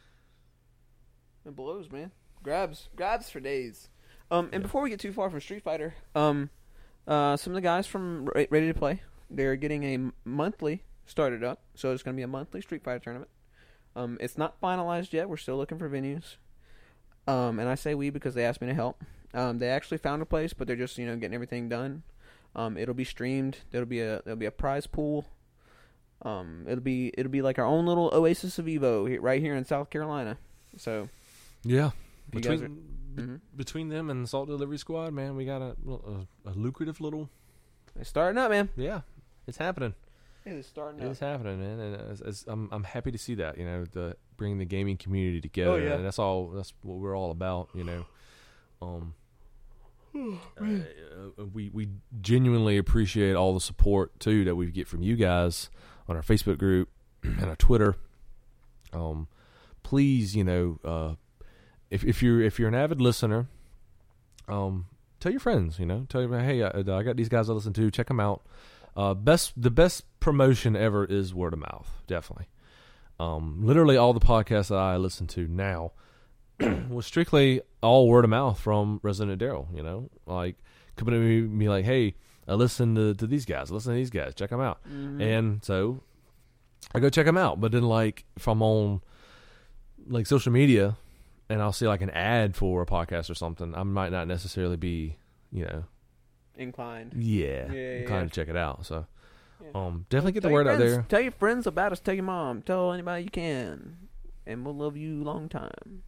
it blows, man. Grabs, grabs for days. Um, and yeah. Before we get too far from Street Fighter, um, uh, some of the guys from Ready to Play, they're getting a monthly started up, so it's going to be a monthly Street Fighter tournament. Um, it's not finalized yet. We're still looking for venues. Um, and I say we because they asked me to help. Um, they actually found a place, but they're just you know getting everything done. Um, it'll be streamed. There'll be a there'll be a prize pool. Um, it'll be it'll be like our own little oasis of Evo here, right here in South Carolina. So, yeah, you between guys are, be, mm-hmm. between them and the Salt Delivery Squad, man, we got a a, a lucrative little. It's starting up, man. Yeah, it's happening. It is starting it up. It's happening, man, and it's, it's, I'm I'm happy to see that. You know, the bringing the gaming community together. Oh, yeah. And that's all. That's what we're all about. You know, um. Uh, we we genuinely appreciate all the support too that we get from you guys on our Facebook group and our Twitter. Um, please, you know, uh, if if you're if you're an avid listener, um, tell your friends. You know, tell your hey, I, I got these guys I listen to. Check them out. Uh, best the best promotion ever is word of mouth. Definitely. Um, literally all the podcasts that I listen to now was strictly all word of mouth from Resident Daryl, you know, like coming to me, me like, hey, I listen to, to these guys, listen to these guys, check them out. Mm-hmm. And so I go check them out. But then like if I'm on like social media and I'll see like an ad for a podcast or something, I might not necessarily be, you know, inclined. Yeah, yeah inclined yeah. to check it out. So yeah. um, definitely get tell the word friends, out there. Tell your friends about us. Tell your mom. Tell anybody you can. And we'll love you long time.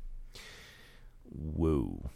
Whoa.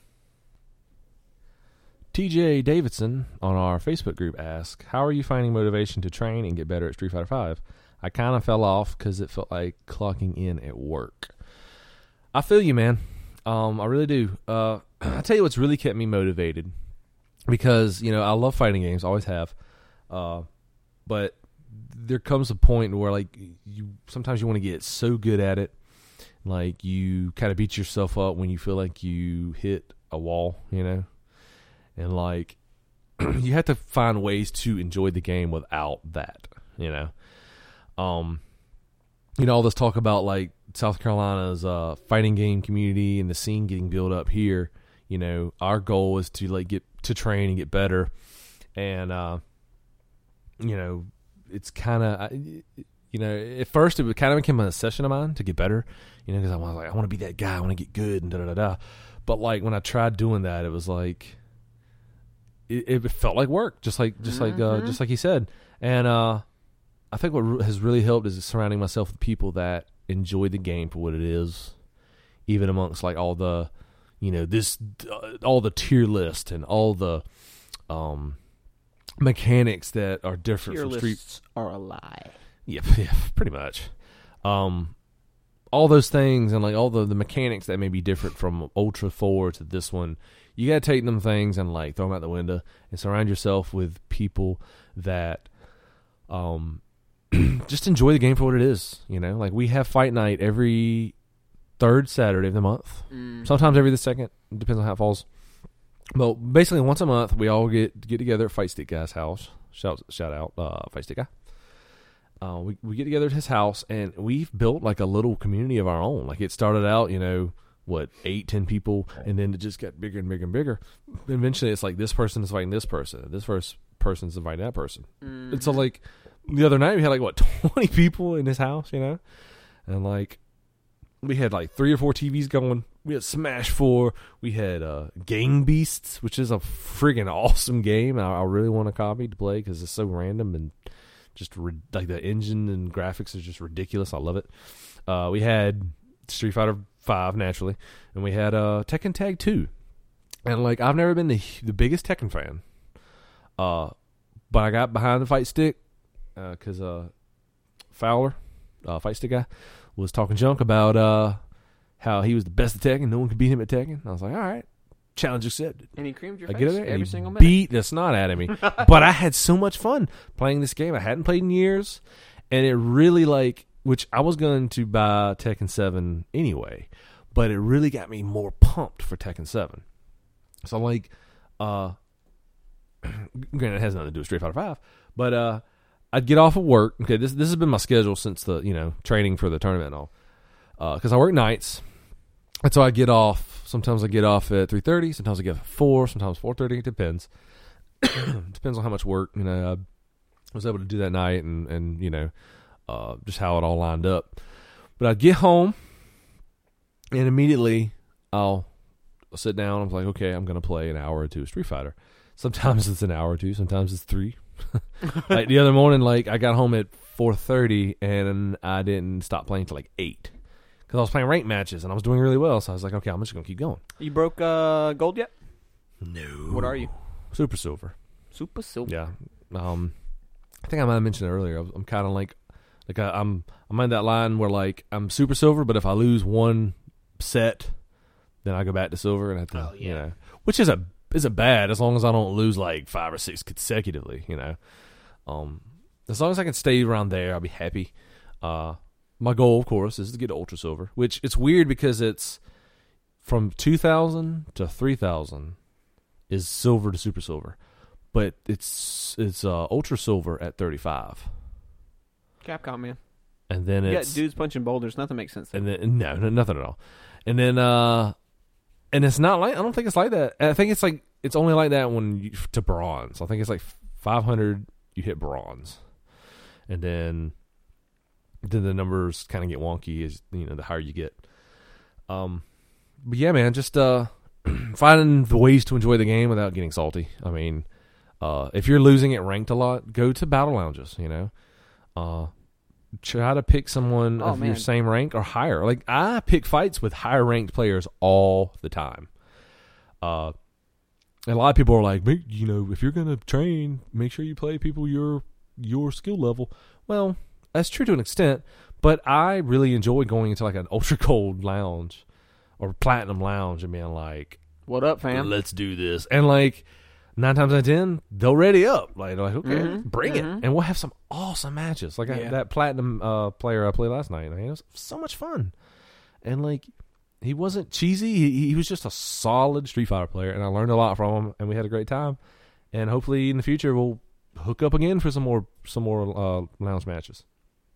T J Davidson on our Facebook group asks, how are you finding motivation to train and get better at Street Fighter five? I kind of fell off because it felt like clocking in at work. I feel you, man. Um, I really do. Uh, I tell you what's really kept me motivated because, you know, I love fighting games, always have. Uh, but there comes a point where, like, you sometimes you want to get so good at it. Like, you kind of beat yourself up when you feel like you hit a wall, you know? And, like, you have to find ways to enjoy the game without that, you know? Um, you know, all this talk about, like, South Carolina's uh, fighting game community and the scene getting built up here, you know, our goal is to, like, get to train and get better. And, uh, you know, it's kind of... You know, at first it kind of became a session of mine to get better, you know, because I was like, I want to be that guy, I want to get good, and da da da da. But like when I tried doing that, it was like, it, it felt like work, just like just mm-hmm. like uh, just like he said. And uh, I think what has really helped is surrounding myself with people that enjoy the game for what it is, even amongst like all the, you know, this uh, all the tier list and all the um mechanics that are different tier from lists Street are a lie. Yeah, yeah, pretty much. Um, all those things and like all the, the mechanics that may be different from Ultra four to this one, you got to take them things and like throw them out the window and surround yourself with people that um just enjoy the game for what it is. You know, like we have fight night every third Saturday of the month. Mm. Sometimes every the second. It depends on how it falls. But basically, once a month, we all get get together at Fight Stick Guy's house. Shout shout out, uh, Fight Stick Guy. Uh, we we get together at his house, and we've built like a little community of our own. Like it started out, you know, what eight, ten people, and then it just got bigger and bigger and bigger. Eventually, it's like this person is fighting this person, this first person's inviting that person, Mm-hmm. and so like the other night we had like what twenty people in his house, you know, and like we had like three or four T Vs going. We had Smash four. We had uh, Gang Beasts, which is a friggin' awesome game. I, I really want a copy to play because it's so random and just re- like the engine and graphics is just ridiculous. I love it. Uh, we had Street Fighter five naturally, and we had uh, Tekken Tag two. And like I've never been the the biggest Tekken fan, uh, but I got behind the fight stick because uh, uh, Fowler, uh, fight stick guy, was talking junk about uh, how he was the best at Tekken. No one could beat him at Tekken. I was like, all right, challenge accepted. And he creamed your I face get in there every and he single minute. beat the snot out of me. But I had so much fun playing this game. I hadn't played in years, and it really like, which I was going to buy Tekken seven anyway, but it really got me more pumped for Tekken seven. So like, uh, granted, it has nothing to do with Street Fighter five, but uh, I'd get off of work. Okay, this this has been my schedule since the you know training for the tournament and all, because uh, I work nights. And so I get off. Sometimes I get off at three thirty. Sometimes I get off at four. Sometimes four thirty. It depends. Depends on how much work you know I was able to do that night, and and you know uh, just how it all lined up. But I get home, and immediately I'll sit down. I'm like, okay, I'm gonna play an hour or two of Street Fighter. Sometimes it's an hour or two. Sometimes it's three. Like the other morning, like I got home at four thirty, and I didn't stop playing till like eight. Because I was playing ranked matches, and I was doing really well, so I was like, okay, I'm just going to keep going. You broke uh, gold yet? No. What are you? Super Silver. Super silver. Yeah. Um, I think I might have mentioned it earlier. I'm kind of like, like I, I'm I'm in that line where, like, I'm Super Silver, but if I lose one set, then I go back to Silver, and I have to, Oh, yeah. you know, which is a, isn't bad as long as I don't lose, like, five or six consecutively, you know. Um, as long as I can stay around there, I'll be happy. Uh My goal, of course, is to get Ultra Silver, which it's weird because it's from two thousand to three thousand is Silver to Super Silver, but it's it's uh, Ultra Silver at thirty-five, Capcom, man. and then You got it's dudes punching boulders. Nothing makes sense. and then no, no, nothing at all, and then uh, and it's not like I don't think it's like that. I think it's like it's only like that when you, to bronze. I think it's like five hundred you hit bronze, and then. Then the numbers kind of get wonky as you know the higher you get. Um, but yeah, man, just uh, finding the ways to enjoy the game without getting salty. I mean, uh, if you're losing at ranked a lot, go to battle lounges. You know, uh, try to pick someone Oh, of man. your same rank or higher. Like I pick fights with higher ranked players all the time. Uh, and a lot of people are like, make, you know, if you're gonna train, make sure you play people your your skill level. Well. That's true to an extent, but I really enjoy going into like an ultra cold lounge or platinum lounge and being like, What up, fam? let's do this. And like nine times out of ten, they'll ready up. Like, they're like okay, Mhm, bring mhm. it. And we'll have some awesome matches. Like I, Yeah. that platinum uh, player I played last night. I mean, it was so much fun. And like, he wasn't cheesy. He, he was just a solid Street Fighter player. And I learned a lot from him, and we had a great time. And hopefully in the future, we'll hook up again for some more, some more uh, lounge matches.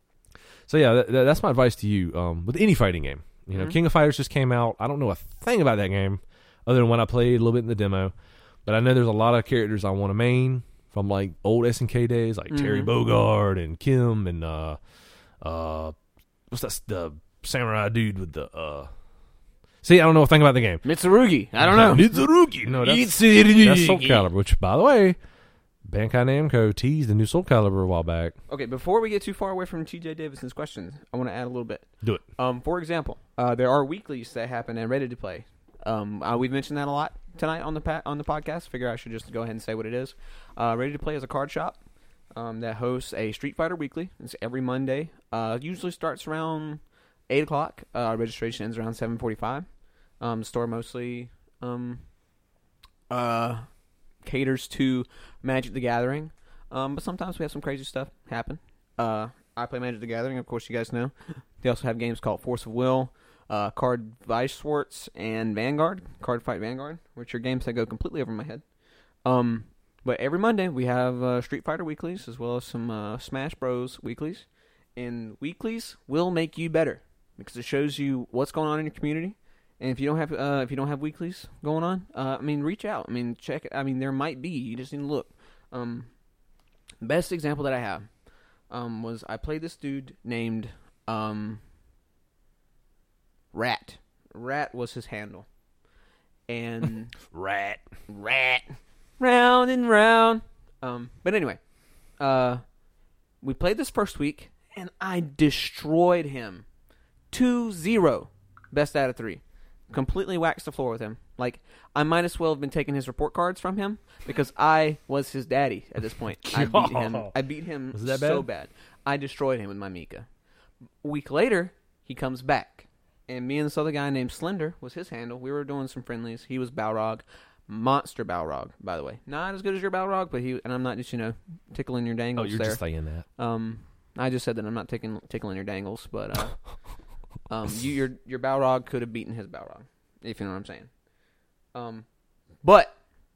So yeah, that, that's my advice to you um, with any fighting game. You know, Mhm. King of Fighters just came out. I don't know a thing about that game other than when I played a little bit in the demo, but I know there's a lot of characters I want to main from like old S N K days, like Terry Mhm. Bogard and Kim and uh, uh, what's that? The samurai dude with the. Uh... See, I don't know a thing about the game. Mitsurugi. I don't know. Mitsurugi. No, that's, that's Soul Calibur. Which, by the way, Bandai Namco teased the new Soul Calibur a while back. Okay, before we get too far away from T J Davidson's questions, I want to add a little bit. Do it. Um, for example, uh, there are weeklies that happen and Ready to Play. Um, uh, we've mentioned that a lot tonight on the pa- on the podcast. Figure I should just go ahead and say what it is. Uh, Ready to Play is a card shop um, that hosts a Street Fighter weekly. It's every Monday. Uh, usually starts around eight o'clock. Uh, registration ends around seven forty-five. Um, the store mostly um, uh, caters to Magic the Gathering, um, but sometimes we have some crazy stuff happen. Uh, I play Magic the Gathering, of course, you guys know. They also have games called Force of Will, uh, Card Vice Swords, and Vanguard, Card Fight Vanguard, which are games that go completely over my head. Um, but every Monday we have uh, Street Fighter weeklies as well as some uh, Smash Bros weeklies. And weeklies will make you better because it shows you what's going on in your community And if you don't have uh, if you don't have weeklies going on, uh, I mean, reach out. I mean, check it. I mean, there might be. You just need to look. Um, best example that I have um, was I played this dude named um, Rat. Rat was his handle. And Rat. Rat. Round and round. Um, but anyway, uh, we played this first week, and I destroyed him. two zero. Best out of three. Completely waxed the floor with him. Like, I might as well have been taking his report cards from him because I was his daddy at this point. I beat him. I beat him Was that so bad? bad. I destroyed him with my Mika. A week later, he comes back. And me and this other guy named Slender was his handle. We were doing some friendlies. He was Balrog. Monster Balrog, by the way. Not as good as your Balrog, but he, and I'm not just, you know, tickling your dangles Oh, you're there. just saying that. Um, I just said that I'm not taking, tickling your dangles, but uh, um, you, your your Balrog could have beaten his Balrog, if you know what I'm saying. Um, but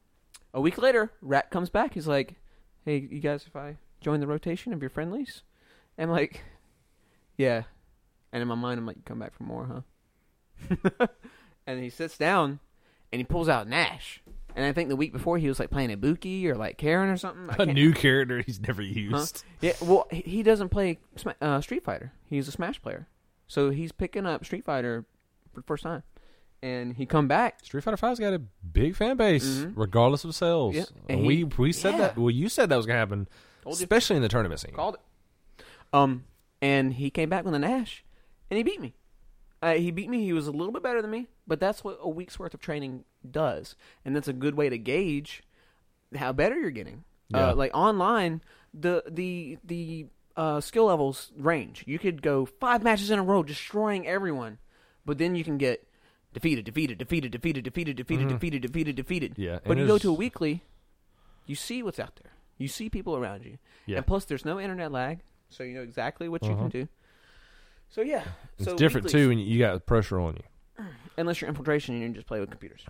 a week later, Rat comes back. He's like, "Hey, you guys, if I join the rotation of your friendlies," and I'm like, "Yeah." And in my mind, I'm like, "You come back for more, huh?" And he sits down, and he pulls out Nash. And I think the week before, he was like playing Ibuki or like Karen or something. I A can't- new character he's never Huh? used. Yeah, well, he he doesn't play Sma- uh, Street Fighter. He's a Smash player, so he's picking up Street Fighter for the first time. And he come back. Street Fighter Five's got a big fan base, Mhm. regardless of sales. Yeah, And and we he- we said yeah. that. Well, you said that was gonna happen, Told you. especially in the tournament scene. Called it. Um, and he came back with a Nash, and he beat me. Uh, he beat me. He was a little bit better than me, but that's what a week's worth of training does, and that's a good way to gauge how better you're getting. Yeah. Uh, like online, the the the uh, skill levels range. You could go five matches in a row destroying everyone, but then you can get defeated, defeated, defeated, defeated, defeated, defeated, Mhm. defeated, defeated, defeated. Yeah, But and you go there's- to a weekly, you see what's out there. You see people around you. Yeah. And plus, there's no internet lag, so you know exactly what you Uh-huh. can do. So yeah, It's so different weeklies, too, when you got pressure on you. Unless you're infiltration and you just play with computers.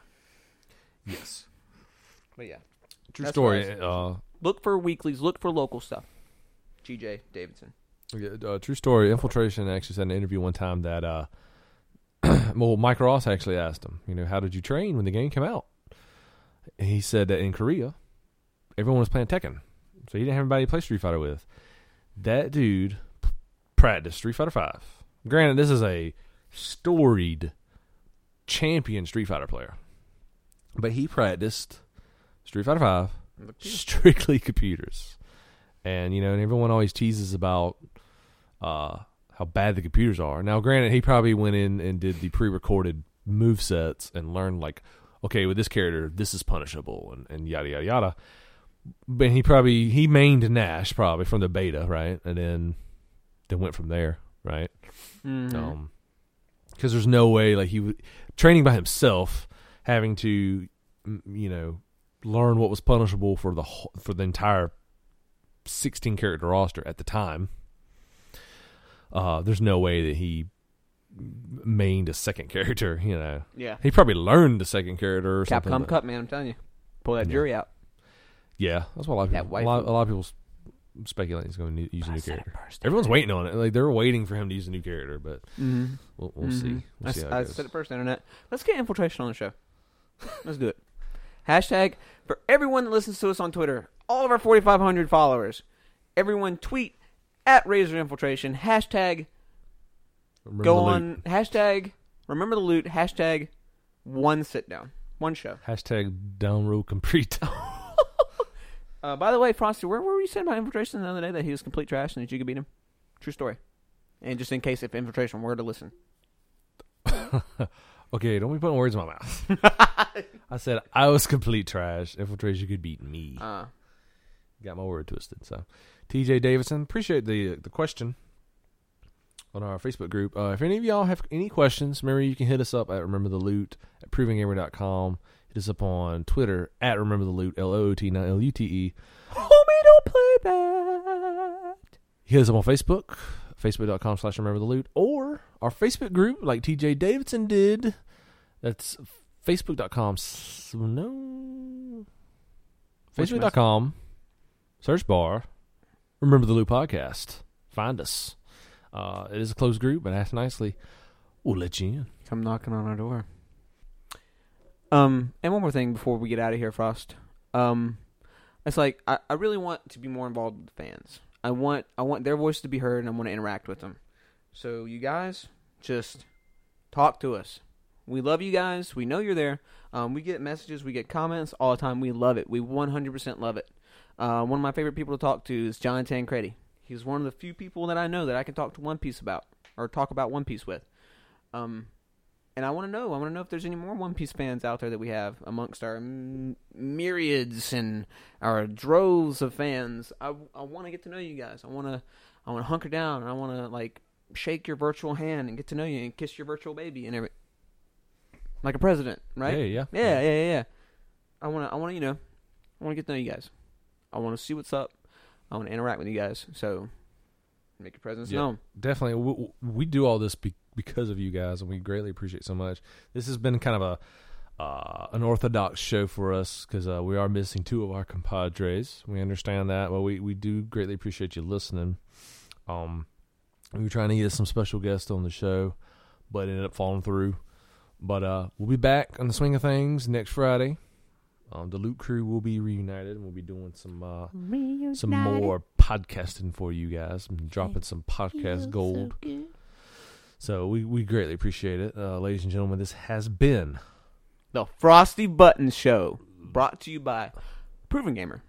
Yes. But yeah, True That's what I story. said. Uh, look for weeklies. Look for local stuff. G J Davidson. yeah, uh, true story. Infiltration actually said in an interview one time that uh, well, Mike Ross actually asked him, you know, how did you train when the game came out? And he said that in Korea, everyone was playing Tekken, so he didn't have anybody to play Street Fighter with. That dude p- practiced Street Fighter Five. Granted, this is a storied champion Street Fighter player, but he practiced Street Fighter Five strictly computers. And you know, and everyone always teases about uh, how bad the computers are. Now, granted, he probably went in and did the pre-recorded movesets and learned like, okay, with this character, this is punishable, and, and yada yada yada. But he probably he mained Nash probably from the beta, right, and then then went from there, right? Mm-hmm. Um, because there's no way like he w- training by himself, having to, m- you know, learn what was punishable for the whole, for the entire sixteen character roster at the time. Uh, there's no way that he mained a second character. You know, Yeah. he probably learned the second character or something. Capcom but- Cup, man. I'm telling you, pull that Yeah. jury out. Yeah, that's what a lot of That people. A lot, waifu. a lot of people s- speculate he's going to use a new I said it character. first. Everyone's waiting on it. Like they're waiting for him to use a new character, but Mm-hmm. we'll, we'll see. We'll I, see s- how I it goes. said it first, internet. Let's get infiltration on the show. Let's do it. Hashtag for everyone that listens to us on Twitter, all of our forty-five hundred followers, everyone tweet at Razor Infiltration. Hashtag Remember go the loot. on. Hashtag remember the loot. Hashtag one sit down. One show. Hashtag down row complete. Uh, by the way, Frosty, where, where were you saying about Infiltration the other day that he was complete trash and that you could beat him? True story. And just in case if Infiltration were to listen. Okay, don't be putting words in my mouth. I said I was complete trash. Infiltration could beat me. Uh, Got my word twisted. So, T J Davidson, appreciate the the question on our Facebook group. Uh, if any of y'all have any questions, remember you can hit us up at Remember the Loot at proving gamer dot com. Hit us up on Twitter at Remember the Loot, L O O T, not L U T E. homie, don't play that. Hit us up on Facebook, facebook dot com slash Remember the Loot, or our Facebook group like T J Davidson did. That's facebook dot com. No. facebook dot com. Search bar. Remember the Loot podcast. Find us. Uh, it is a closed group, but ask nicely. We'll let you in. Come knocking on our door. Um, and one more thing before we get out of here, Frost. Um, it's like I, I really want to be more involved with the fans. I want I want their voice to be heard, and I want to interact with them. So you guys, just talk to us. We love you guys. We know you're there. Um, we get messages, we get comments all the time. We love it. We one hundred percent love it. Uh, one of my favorite people to talk to is John Tancredi. He's one of the few people that I know that I can talk to One Piece about, or talk about One Piece with. Um, and I want to know. I want to know if there's any more One Piece fans out there that we have amongst our m- myriads and our droves of fans. I, I want to get to know you guys. I want to I want to hunker down. And I want to like shake your virtual hand and get to know you and kiss your virtual baby and every like a president, right? Yeah, yeah, yeah, yeah, yeah. yeah. I want to I want to you know I want to get to know you guys. I want to see what's up. I want to interact with you guys. So make your presence yeah, known. Definitely, we, we do all this be- because of you guys, and we greatly appreciate so much. This has been kind of a uh, an orthodox show for us because uh, we are missing two of our compadres. We understand that, but we, we do greatly appreciate you listening. Um, we were trying to get some special guests on the show, but ended up falling through. But uh, we'll be back on the swing of things next Friday. Um, the Loot Crew will be reunited, and we'll be doing some uh, some more podcasting for you guys, and dropping some podcast gold. So, so we, we greatly appreciate it. Uh, ladies and gentlemen, this has been The Frosty Buttons Show, brought to you by Proven Gamer.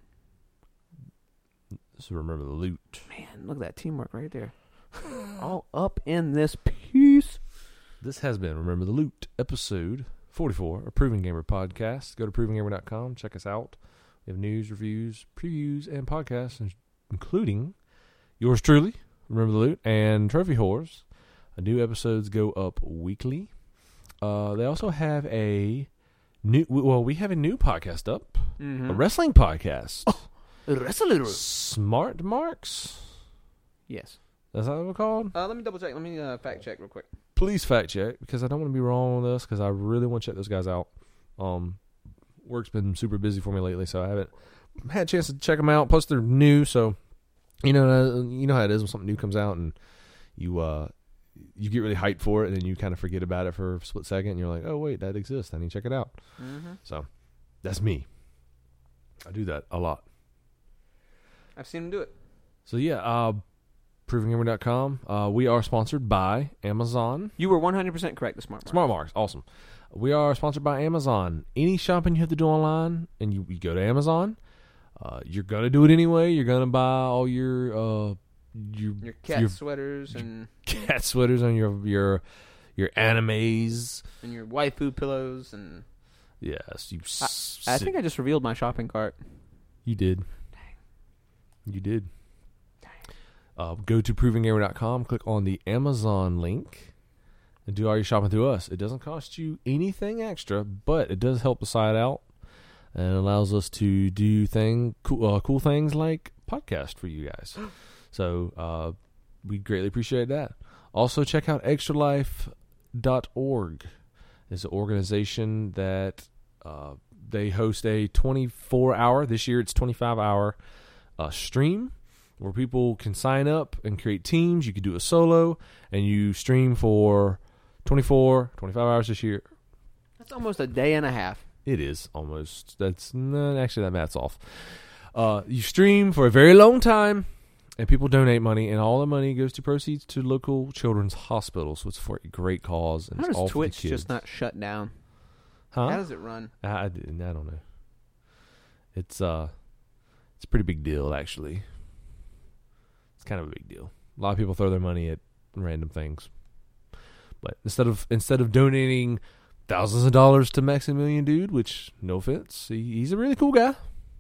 So remember the loot. Man, look at that teamwork right there. All up in this piece. This has been Remember the Loot, episode forty-four, a Proven Gamer podcast. Go to proven gamer dot com, check us out. We have news, reviews, previews, and podcasts, including yours truly, Remember the Loot, and Trophy Whores. New episodes go up weekly. Uh, they also have a new, well, we have a new podcast up, Mm-hmm. a wrestling podcast. Oh, wrestler. Smart Marks? Yes. That's what it's called? Uh, let me double check. Let me uh, fact check real quick. Please fact check, because I don't want to be wrong on this, because I really want to check those guys out. Um, work's been super busy for me lately, so I haven't had a chance to check them out. Plus, they're new, so you know, uh, you know how it is when something new comes out, and you uh, you get really hyped for it, and then you kind of forget about it for a split second, and you're like, oh wait, that exists. I need to check it out. Mm-hmm. So that's me. I do that a lot. I've seen him do it. So yeah, uh, proven gamer dot com. Uh, we are sponsored by Amazon. You were one hundred percent correct, the Smart Mark. Smart Marks, awesome. We are sponsored by Amazon. Any shopping you have to do online, and you, you go to Amazon, uh, you're gonna do it anyway. You're gonna buy all your uh, your Your cat your sweaters and cat sweaters and your your your animes. and your waifu pillows and Yes, you. I, s- I think I just revealed my shopping cart. you did. You did. Uh, go to proven gamer dot com, click on the Amazon link, and do all your shopping through us. It doesn't cost you anything extra, but it does help the site out and allows us to do thing cool, uh, cool things like podcast for you guys. So uh, we greatly appreciate that. Also, check out extra life dot org. It's an organization that uh, they host a twenty-four hour, this year it's twenty-five hour uh, stream where people can sign up and create teams. You could do a solo, and you stream for twenty-four, twenty-five hours this year. That's almost a day and a half. It is almost. That's no, actually that math's off. Uh, you stream for a very long time, and people donate money, and all the money goes to proceeds to local children's hospitals. So it's for a great cause. And How it's all does for the Twitch kids. just not shut down? Huh? How does it run? I, I, I don't know. It's uh, it's a pretty big deal, actually. It's kind of a big deal. A lot of people throw their money at random things, but instead of instead of donating thousands of dollars to Maximilian Dude, which no offense, he, he's a really cool guy,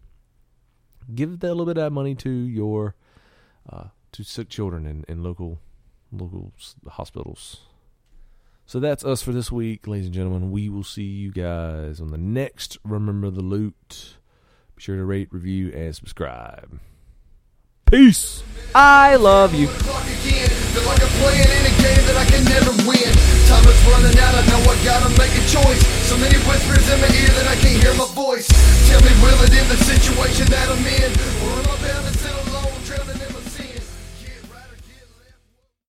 give that little bit of that money to your uh, to sick children in, in local local hospitals. So that's us for this week, ladies and gentlemen. We will see you guys on the next Remember the Loot. Be sure to rate, review, and subscribe. Peace. I love you. Talk again. Feel like I'm playing in a game that I can never win. Time is running out, I know I gotta make a choice. So many whispers in my ear that I can't hear my voice. Tell me, will it end the situation that I'm in? Or am I